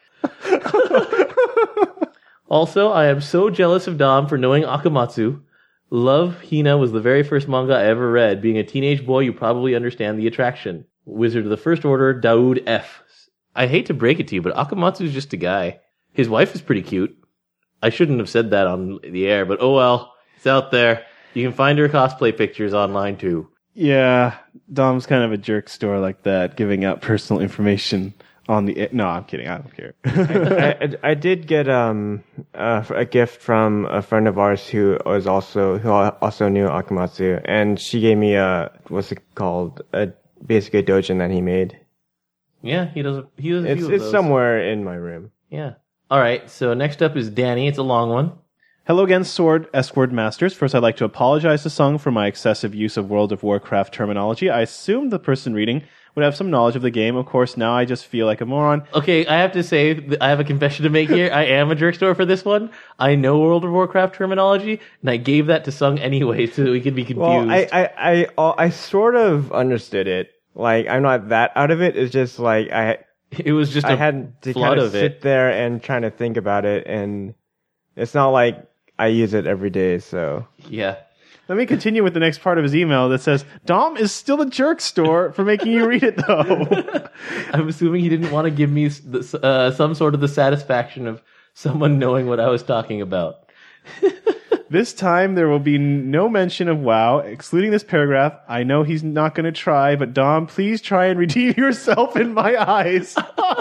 Also, I am so jealous of Dom for knowing Akamatsu. Love Hina was the very first manga I ever read. Being a teenage boy, you probably understand the attraction. Wizard of the First Order, Daoud F. I hate to break it to you, but Akamatsu is just a guy. His wife is pretty cute. I shouldn't have said that on the air, but oh well. It's out there. You can find her cosplay pictures online too. Yeah, Dom's kind of a jerk store like that, giving out personal information on the... No, I'm kidding. I don't care. I did get a gift from a friend of ours who also knew Akamatsu, and she gave me basically a doujin that he made. Yeah, he does a few of those. It's somewhere in my room. Yeah. All right, so next up is Danny. It's a long one. Hello again, Escort Masters. First, I'd like to apologize to Sung for my excessive use of World of Warcraft terminology. I assumed the person reading would have some knowledge of the game. Of course, now I just feel like a moron. Okay, I have to say, I have a confession to make here. I am a jerk store for this one. I know World of Warcraft terminology, and I gave that to Sung anyway so we could be confused. Well, I sort of understood it. Like, I'm not that out of it. It's just like it was just I had to kind of sit there and trying to think about it, and it's not like I use it every day, so... Yeah. Let me continue with the next part of his email that says, Dom is still a jerk store for making you read it, though. I'm assuming he didn't want to give me some sort of the satisfaction of someone knowing what I was talking about. This time, there will be no mention of WoW, excluding this paragraph. I know he's not going to try, but Dom, please try and redeem yourself in my eyes.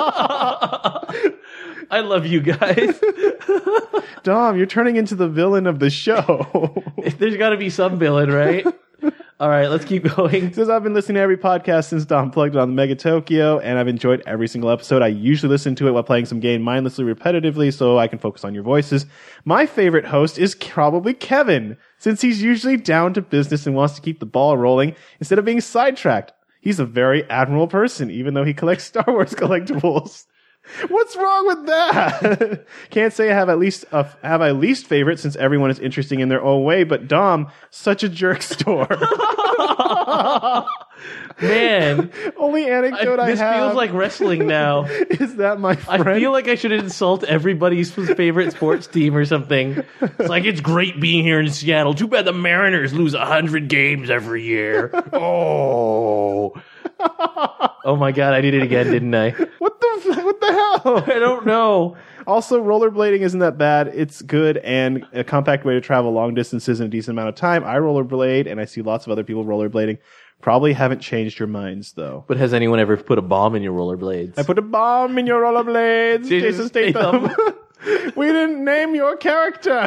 I love you guys. Dom, you're turning into the villain of the show. There's got to be some villain, right? All right, let's keep going. Says, I've been listening to every podcast since Dom plugged it on the Mega Tokyo, and I've enjoyed every single episode. I usually listen to it while playing some game mindlessly repetitively so I can focus on your voices. My favorite host is probably Kevin, since he's usually down to business and wants to keep the ball rolling instead of being sidetracked. He's a very admirable person, even though he collects Star Wars collectibles. What's wrong with that? Can't say I have a least favorite since everyone is interesting in their own way, but Dom, such a jerk store. Man, only anecdote I this have feels like wrestling now. is that my friend. I feel like I should insult everybody's favorite sports team or something. It's like, it's great being here in Seattle. Too bad the Mariners lose 100 games every year. Oh. Oh my god, I did it again, didn't I? What the hell? I don't know. Also, rollerblading isn't that bad. It's good and a compact way to travel long distances in a decent amount of time. I rollerblade, and I see lots of other people rollerblading. Probably haven't changed your minds, though. But has anyone ever put a bomb in your rollerblades? I put a bomb in your rollerblades, Jason Statham. We didn't name your character.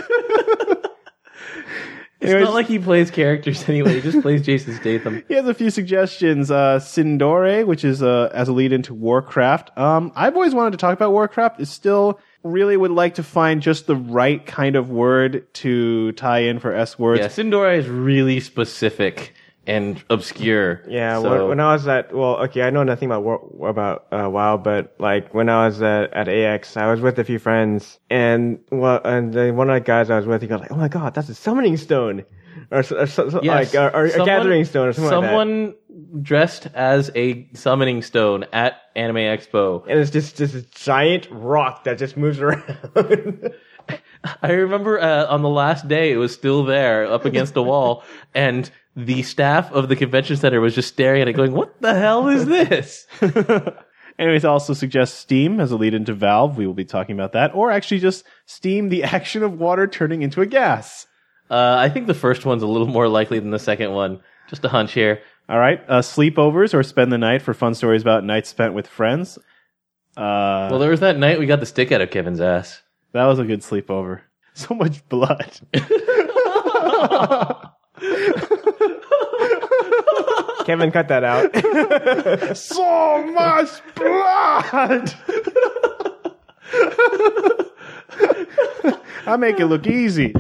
It's not like he plays characters anyway. He just plays Jason Statham. He has a few suggestions. Sindore, which is as a lead into Warcraft. I've always wanted to talk about Warcraft. It still really would like to find just the right kind of word to tie in for S words. Yeah, Sindora is really specific and obscure. Yeah, so. when I was I know nothing about WoW, but like when I was at AX, I was with a few friends, and one of the guys I was with, he goes like, "Oh my god, that's a summoning stone," or Yes. a gathering stone, or something like that. Someone dressed as a summoning stone at Anime Expo. And it's just a giant rock that just moves around. I remember on the last day, it was still there up against a wall, and the staff of the convention center was just staring at it going, what the hell is this? Anyways, also suggest Steam as a lead into Valve. We will be talking about that. Or actually just Steam, the action of water turning into a gas. I think the first one's a little more likely than the second one. Just a hunch here. All right. Sleepovers or spend the night for fun stories about nights spent with friends. Well, there was that night we got the stick out of Kevin's ass. That was a good sleepover. So much blood. Kevin, cut that out. So much blood! I make it look easy.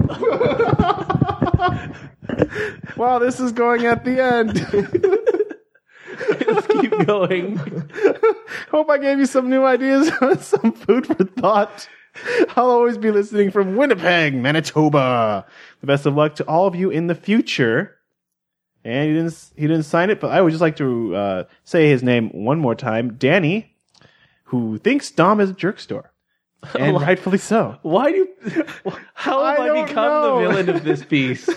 Wow, this is going at the end. Let's keep going. Hope I gave you some new ideas, some food for thought. I'll always be listening from Winnipeg, Manitoba. The best of luck to all of you in the future. And he didn't sign it, but I would just like to say his name one more time. Danny, who thinks Dom is a jerk store. And rightfully so. How have I become the villain of this piece?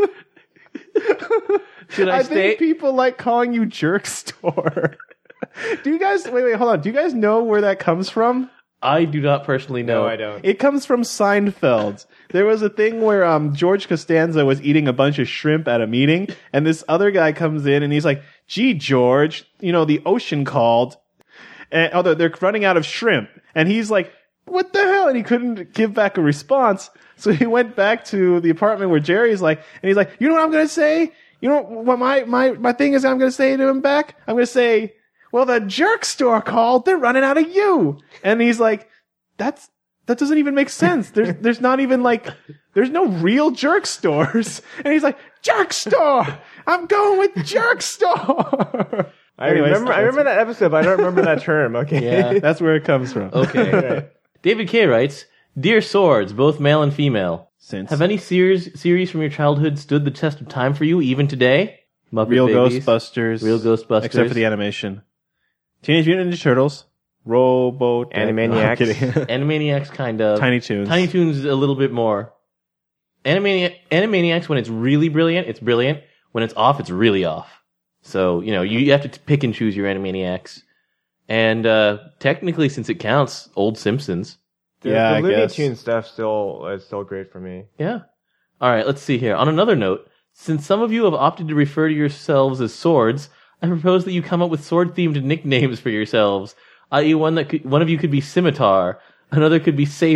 Should I think people like calling you jerk store. Do you guys, wait, hold on. Do you guys know where that comes from? I do not personally know. No, I don't. It comes from Seinfeld. There was a thing where George Costanza was eating a bunch of shrimp at a meeting, and this other guy comes in and he's like, gee, George, the ocean called. And they're running out of shrimp. And he's like, what the hell? And he couldn't give back a response. So he went back to the apartment where Jerry's like, and he's like, you know what I'm going to say? You know what my thing is I'm going to say to him back? I'm going to say, well, the jerk store called. They're running out of you. And he's like, that doesn't even make sense. There's not even there's no real jerk stores. And he's like, jerk store. I'm going with jerk store. I remember that episode, but I don't remember that term. Okay. Yeah. That's where it comes from. Okay. Right. David K. writes, Dear Swords, both male and female, Since have any series from your childhood stood the test of time for you even today? Muppet Real Babies, Ghostbusters. Real Ghostbusters. Except for the animation. Teenage Mutant Ninja Turtles. Robo... Animaniacs. No, I'm kidding. Animaniacs, kind of. Tiny Toons. Tiny Toons a little bit more. Animaniacs, when it's really brilliant, it's brilliant. When it's off, it's really off. So, you have to pick and choose your Animaniacs. And technically, since it counts, old Simpsons. The I Looney guess. Tunes stuff is still great for me. Yeah. All right, let's see here. On another note, since some of you have opted to refer to yourselves as swords, I propose that you come up with sword-themed nicknames for yourselves, i.e. one of you could be Scimitar, another could be Saber,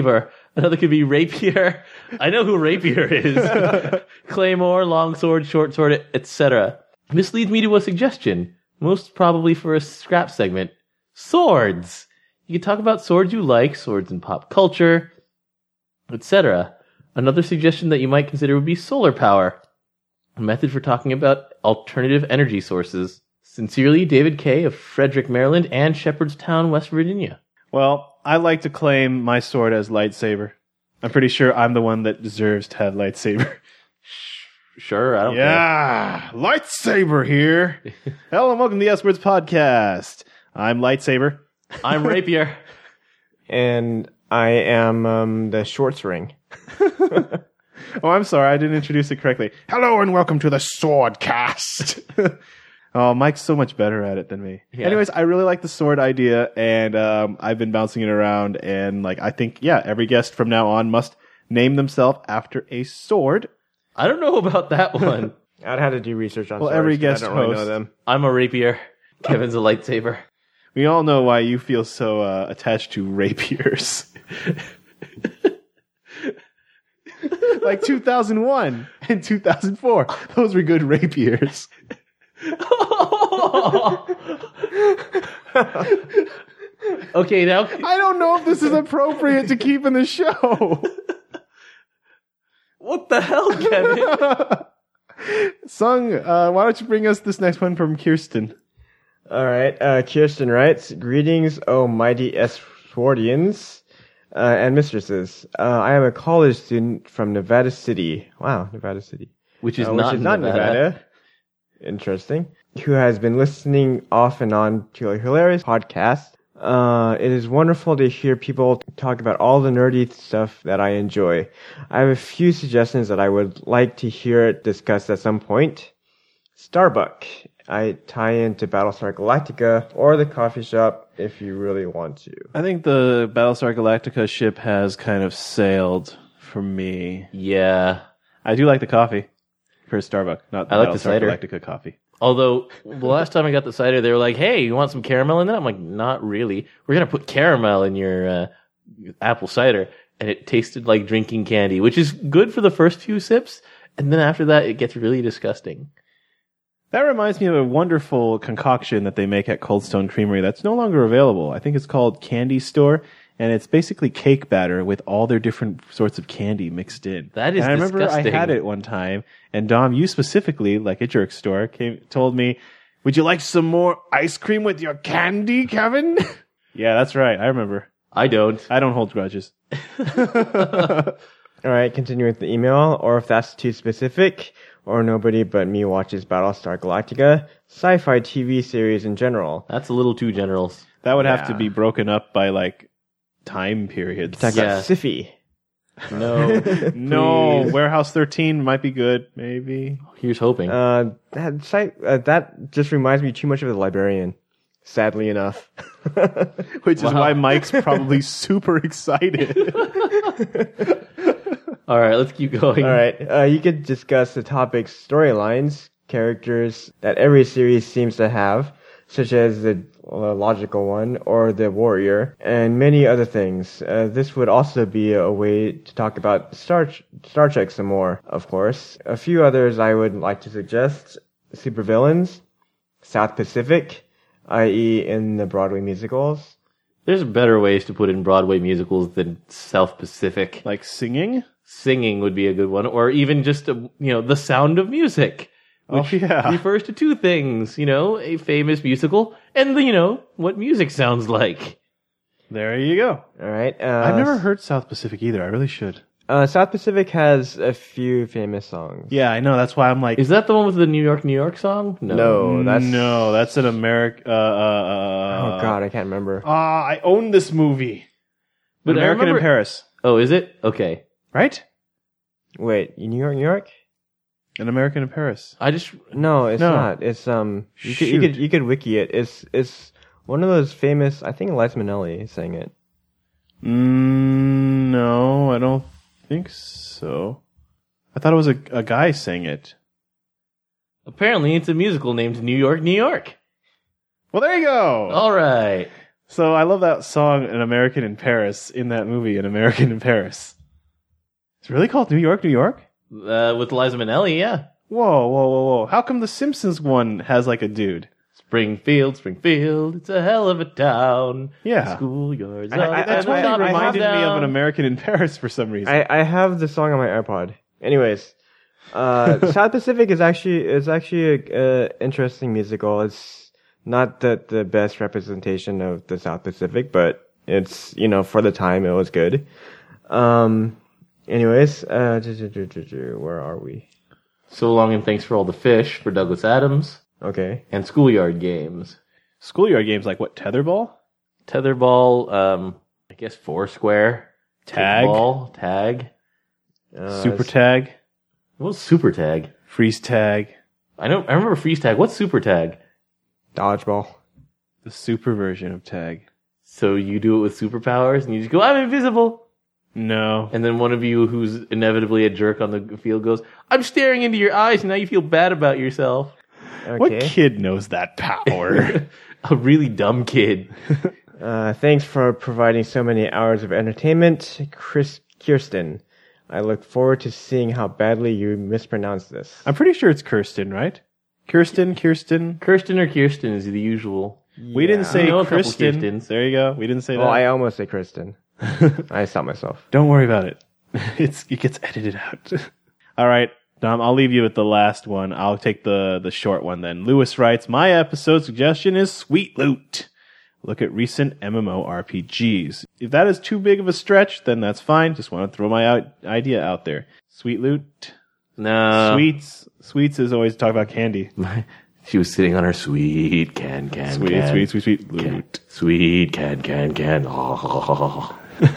Another could be rapier. I know who rapier is. Claymore, longsword, short sword, etc. This leads me to a suggestion, most probably for a scrap segment. Swords. You could talk about swords you like, swords in pop culture, etc. Another suggestion that you might consider would be solar power, a method for talking about alternative energy sources. Sincerely, David K. of Frederick, Maryland, and Shepherdstown, West Virginia. Well, I like to claim my sword as lightsaber. I'm pretty sure I'm the one that deserves to have lightsaber. Sure, I don't care. Yeah, lightsaber here. Hello and welcome to the S-Words Podcast. I'm Lightsaber. I'm rapier. And I am the shorts ring. Oh, I'm sorry, I didn't introduce it correctly. Hello and welcome to the Swordcast. Oh, Mike's so much better at it than me. Yeah. Anyways, I really like the sword idea, and I've been bouncing it around, and I think, every guest from now on must name themselves after a sword. I don't know about that one. I'd have to do research on Well, swords, every 'cause guest I don't really host. know them. I'm a rapier. Kevin's a lightsaber. We all know why you feel so attached to rapiers. Like 2001 and 2004. Those were good rapiers. Okay, now I don't know if this is appropriate to keep in the show. what the hell, Kevin? Sung, why don't you bring us this next one from Kirsten? All right. Kirsten writes, "Greetings, O mighty Swordians and mistresses. I am a college student from Nevada City." Wow, Nevada City. Which is Which is not Nevada. Interesting. Who has been listening off and on to a hilarious podcast. It is wonderful to hear people talk about all the nerdy stuff that I enjoy. I have a few suggestions that I would like to hear discussed at some point. Starbuck. I tie into Battlestar Galactica or the coffee shop if you really want to. I think the Battlestar Galactica ship has kind of sailed for me. Yeah. I do like the coffee for Starbucks, not the I like the Battlestar cider. Galactica coffee. Although, the last time I got the cider, they were like, hey, you want some caramel in that? I'm like, not really. We're going to put caramel in your apple cider. And it tasted like drinking candy, which is good for the first few sips. And then after that, it gets really disgusting. That reminds me of a wonderful concoction that they make at Cold Stone Creamery that's no longer available. I think it's called Candy Store, and it's basically cake batter with all their different sorts of candy mixed in. That is and I remember disgusting. I had it one time, and Dom, you specifically, like a jerk store, told me, "Would you like some more ice cream with your candy, Kevin?" Yeah, that's right. I remember. I don't. I don't hold grudges. All right, continue with the email, or if that's too specific, or nobody but me watches Battlestar Galactica, sci-fi TV series in general. That's a little too generals. That would have to Yeah. be broken up by time periods. Talk Yeah. about Sci-fi. No. No, Please. Warehouse 13 might be good, maybe. Here's hoping. That just reminds me too much of The Librarian, sadly enough. Which is Wow. why Mike's probably super excited. All right, let's keep going. All right, you could discuss the topics, storylines, characters that every series seems to have, such as the logical one or the warrior, and many other things. This would also be a way to talk about Star Trek some more, of course. A few others I would like to suggest: supervillains, South Pacific, i.e. in the Broadway musicals. There's better ways to put in Broadway musicals than South Pacific. Like singing? Singing would be a good one, or even just the Sound of Music, which Oh, yeah. refers to two things. A famous musical and what music sounds like. There you go. All right. I've never heard South Pacific either. I really should. South Pacific has a few famous songs. Yeah, I know. That's why I'm like, Is that the one with the New York song? No, that's an American. Oh God, I can't remember. I own this movie. But I American in remember- Paris, Oh, is it? Okay. right? Wait, New York? An American in Paris. I just No, it's No. not. It's Shoot. you could wiki it. It's one of those famous. I think Liza Minnelli sang it. No, I don't think so. I thought it was a guy sang it. apparently it's a musical named New York. Well, there you go. All right. So I love that song, An American in Paris, in that movie, An American in Paris. It's really called New York, New York? With Liza Minnelli, yeah. Whoa. How come the Simpsons one has like a dude? Springfield, it's a hell of a town. Yeah. Schoolyards. That totally reminded me of An American in Paris for some reason. I have the song on my iPod. Anyways, South Pacific is actually a interesting musical. It's not the best representation of the South Pacific, but it's, for the time it was good. Anyways, where are we? So Long and Thanks for All the Fish for Douglas Adams. Okay. And Schoolyard Games. Schoolyard games like what? Tetherball? Tetherball, I guess Foursquare. Tag? Kickball, Tag. Super Tag? What's Super Tag? Freeze Tag? I remember Freeze Tag. What's Super Tag? Dodgeball. The super version of Tag. So you do it with superpowers and you just go, I'm invisible. No. And then one of you who's inevitably a jerk on the field goes, I'm staring into your eyes and now you feel bad about yourself. Okay. What kid knows that power? A really dumb kid. Thanks for providing so many hours of entertainment, Kirsten. I look forward to seeing how badly you mispronounce this. I'm pretty sure it's Kirsten, right? Kirsten? Kirsten or Kirsten is the usual. We didn't say I know a couple Kristen. Kirstens. There you go. We didn't say that. I almost say Kristen. I stopped myself. Don't worry about it. It gets edited out. All right, Dom, I'll leave you with the last one. I'll take the short one then. Lewis writes, my episode suggestion is Sweet Loot. Look at recent MMORPGs. If that is too big of a stretch, then that's fine. Just want to throw my idea out there. Sweet Loot. No. Sweets is always talk about candy. She was sitting on her sweet can. Sweet loot. Sweet can. Oh.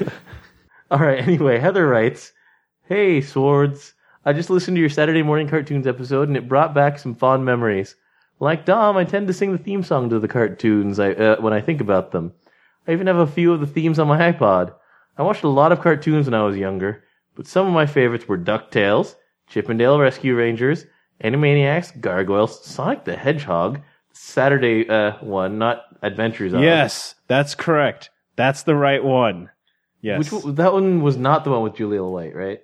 All right, anyway, Heather writes, hey, Swords. I just listened to your Saturday Morning Cartoons episode, and it brought back some fond memories. Like Dom, I tend to sing the theme song to the cartoons when I think about them. I even have a few of the themes on my iPod. I watched a lot of cartoons when I was younger, but some of my favorites were DuckTales, Chippendale Rescue Rangers, Animaniacs, Gargoyles, Sonic the Hedgehog, Saturday one, not Adventures of. Yes, that's correct. That's the right one. Yes. That one was not the one with Julia White, right?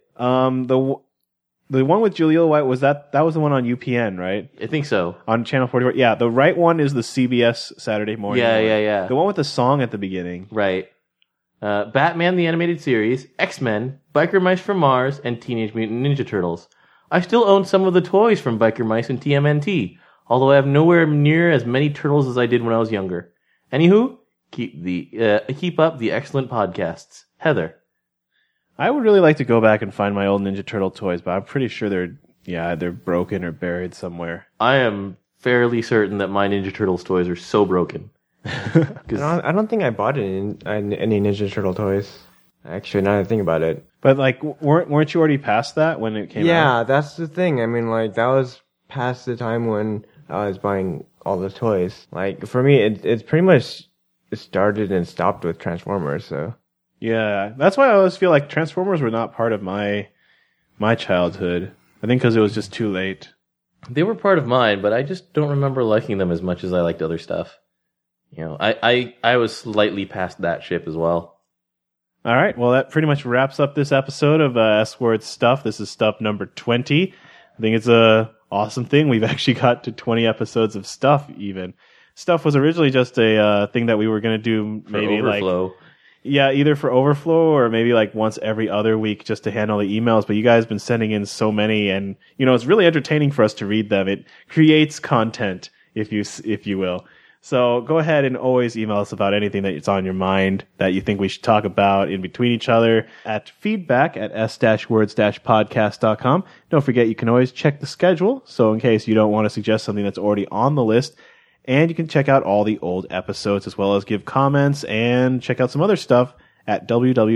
The one with Julia White was that was the one on UPN, right? I think so. On Channel 44. Yeah, the right one is the CBS Saturday morning. Yeah. The one with the song at the beginning. Right. Batman the Animated Series, X-Men, Biker Mice from Mars, and Teenage Mutant Ninja Turtles. I still own some of the toys from Biker Mice and TMNT, although I have nowhere near as many turtles as I did when I was younger. Anywho, keep up the excellent podcasts. Heather. I would really like to go back and find my old Ninja Turtle toys, but I'm pretty sure they're broken or buried somewhere. I am fairly certain that my Ninja Turtles toys are so broken. I don't think I bought any Ninja Turtle toys. Actually, now that I think about it. But like, weren't you already past that when it came out? Yeah, that's the thing. I mean, like, that was past the time when I was buying all the toys. Like, for me, it's pretty much started and stopped with Transformers, so. Yeah, that's why I always feel like Transformers were not part of my childhood. I think because it was just too late. They were part of mine, but I just don't remember liking them as much as I liked other stuff. You know, I was slightly past that ship as well. All right, well, that pretty much wraps up this episode of S-Word Stuff. This is stuff number 20. I think it's a awesome thing. We've actually got to 20 episodes of Stuff even. Stuff was originally just a thing that we were going to do maybe for Overflow. Yeah, either for Overflow or maybe like once every other week just to handle the emails. But you guys have been sending in so many, and it's really entertaining for us to read them. It creates content, if you will. So go ahead and always email us about anything that's on your mind that you think we should talk about in between each other at feedback@s-words-podcast.com. Don't forget, you can always check the schedule. So in case you don't want to suggest something that's already on the list, and you can check out all the old episodes as well as give comments and check out some other stuff at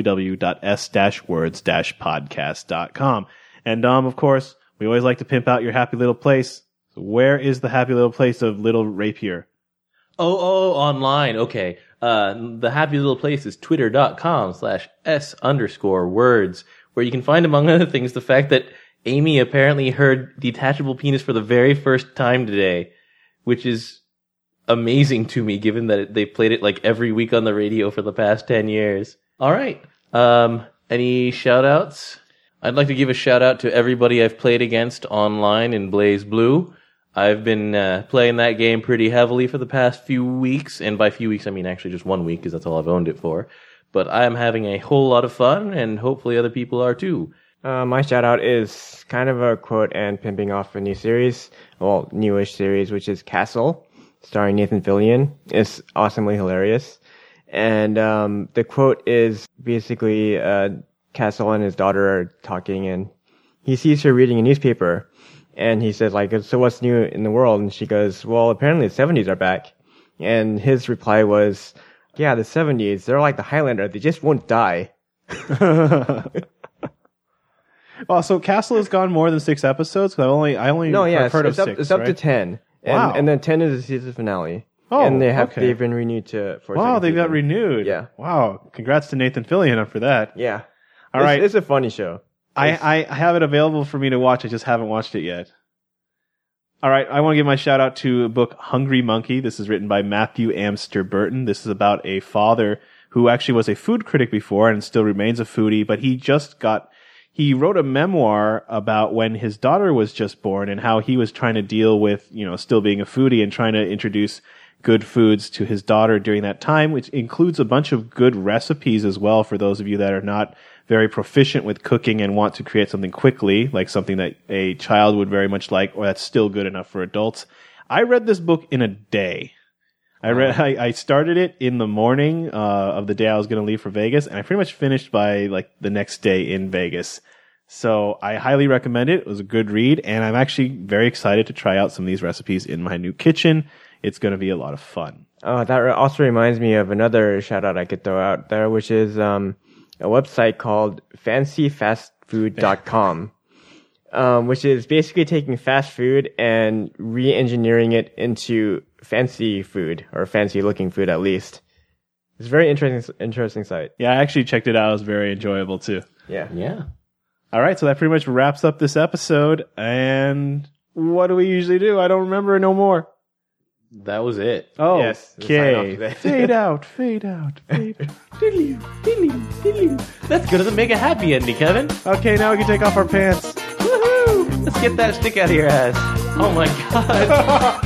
www.s-words-podcast.com. And of course, we always like to pimp out your happy little place. So where is the happy little place of Little Rapier? Oh, online. Okay. The happy little place is twitter.com/s_words, where you can find, among other things, the fact that Amy apparently heard detachable penis for the very first time today, which is amazing to me, given that they played it like every week on the radio for the past 10 years. All right. Any shout outs? I'd like to give a shout out to everybody I've played against online in Blaze Blue. I've been playing that game pretty heavily for the past few weeks, and by few weeks I mean actually just 1 week, because that's all I've owned it for. But I am having a whole lot of fun, and hopefully other people are too. My shout out is kind of a quote and pimping off a new series, well, newish series, which is Castle, starring Nathan Fillion. It's awesomely hilarious. And the quote is basically Castle and his daughter are talking, and he sees her reading a newspaper. And he says, like, so what's new in the world? And she goes, well, apparently the 70s are back. And his reply was, yeah, the 70s, they're like the Highlander. They just won't die. Well, so Castle has gone more than 6 episodes? 'Cause I only heard of 6, it's up right? to 10. And, Wow. and then 10 is the season finale. Oh, and okay. they've been renewed for a Wow, second they got season. renewed. Yeah. Wow. Congrats to Nathan Fillion for that. Yeah. All right. It's a funny show. I have it available for me to watch. I just haven't watched it yet. All right. I want to give my shout out to a book, Hungry Monkey. This is written by Matthew Amster Burton. This is about a father who actually was a food critic before and still remains a foodie, but he wrote a memoir about when his daughter was just born and how he was trying to deal with, still being a foodie and trying to introduce good foods to his daughter during that time, which includes a bunch of good recipes as well for those of you that are not very proficient with cooking and want to create something quickly, like something that a child would very much like, or that's still good enough for adults. I read this book in a day. I started it in the morning of the day I was going to leave for Vegas, and I pretty much finished by like the next day in Vegas. So I highly recommend it. It was a good read, and I'm actually very excited to try out some of these recipes in my new kitchen. It's going to be a lot of fun. That also reminds me of another shout out I could throw out there, which is a website called fancyfastfood.com, which is basically taking fast food and re-engineering it into fancy food, or fancy looking food at least. It's a very interesting site. Yeah, I actually checked it out. It was very enjoyable too. Yeah. Yeah. All right, so that pretty much wraps up this episode. And what do we usually do? I don't remember no more. That was it. Oh, Yes, the sign off okay. today. Fade out, fade out, fade out. Diddly-oo, diddly-oo, diddly-oo. Let's go to the mega happy ending, Kevin. Okay, now we can take off our pants. Woohoo! Let's get that stick out of your ass. Oh my god.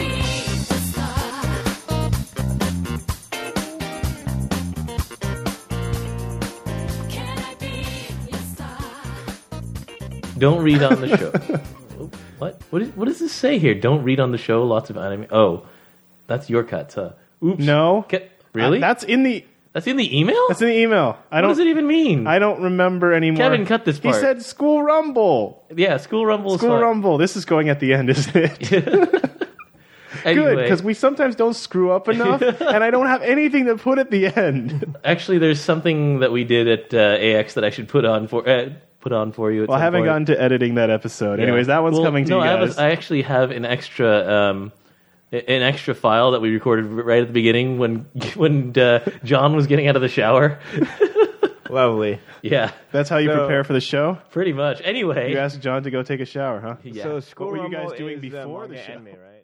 Don't read on the show. What? What does this say here? Don't read on the show. Lots of anime. Oh, that's your cuts, huh? Oops. No. Really? That's in the email? That's in the email. What does it even mean? I don't remember anymore. Kevin, cut this part. He said School Rumble. Yeah, School Rumble is School fine. Rumble. This is going at the end, isn't it? Anyway, Good, because we sometimes don't screw up enough, and I don't have anything to put at the end. actually, there's something that we did at AX that I should put on for you. At Well, I some haven't point. gotten to editing that episode. Yeah. Anyways, that one's coming to you guys. I actually have an extra file that we recorded right at the beginning when John was getting out of the shower. Lovely. Yeah, That's how you So- prepare for the show? pretty much. Anyway, You asked John to go take a shower, huh? yeah. So School What were you Rumble guys doing is before the manga show? anime, right?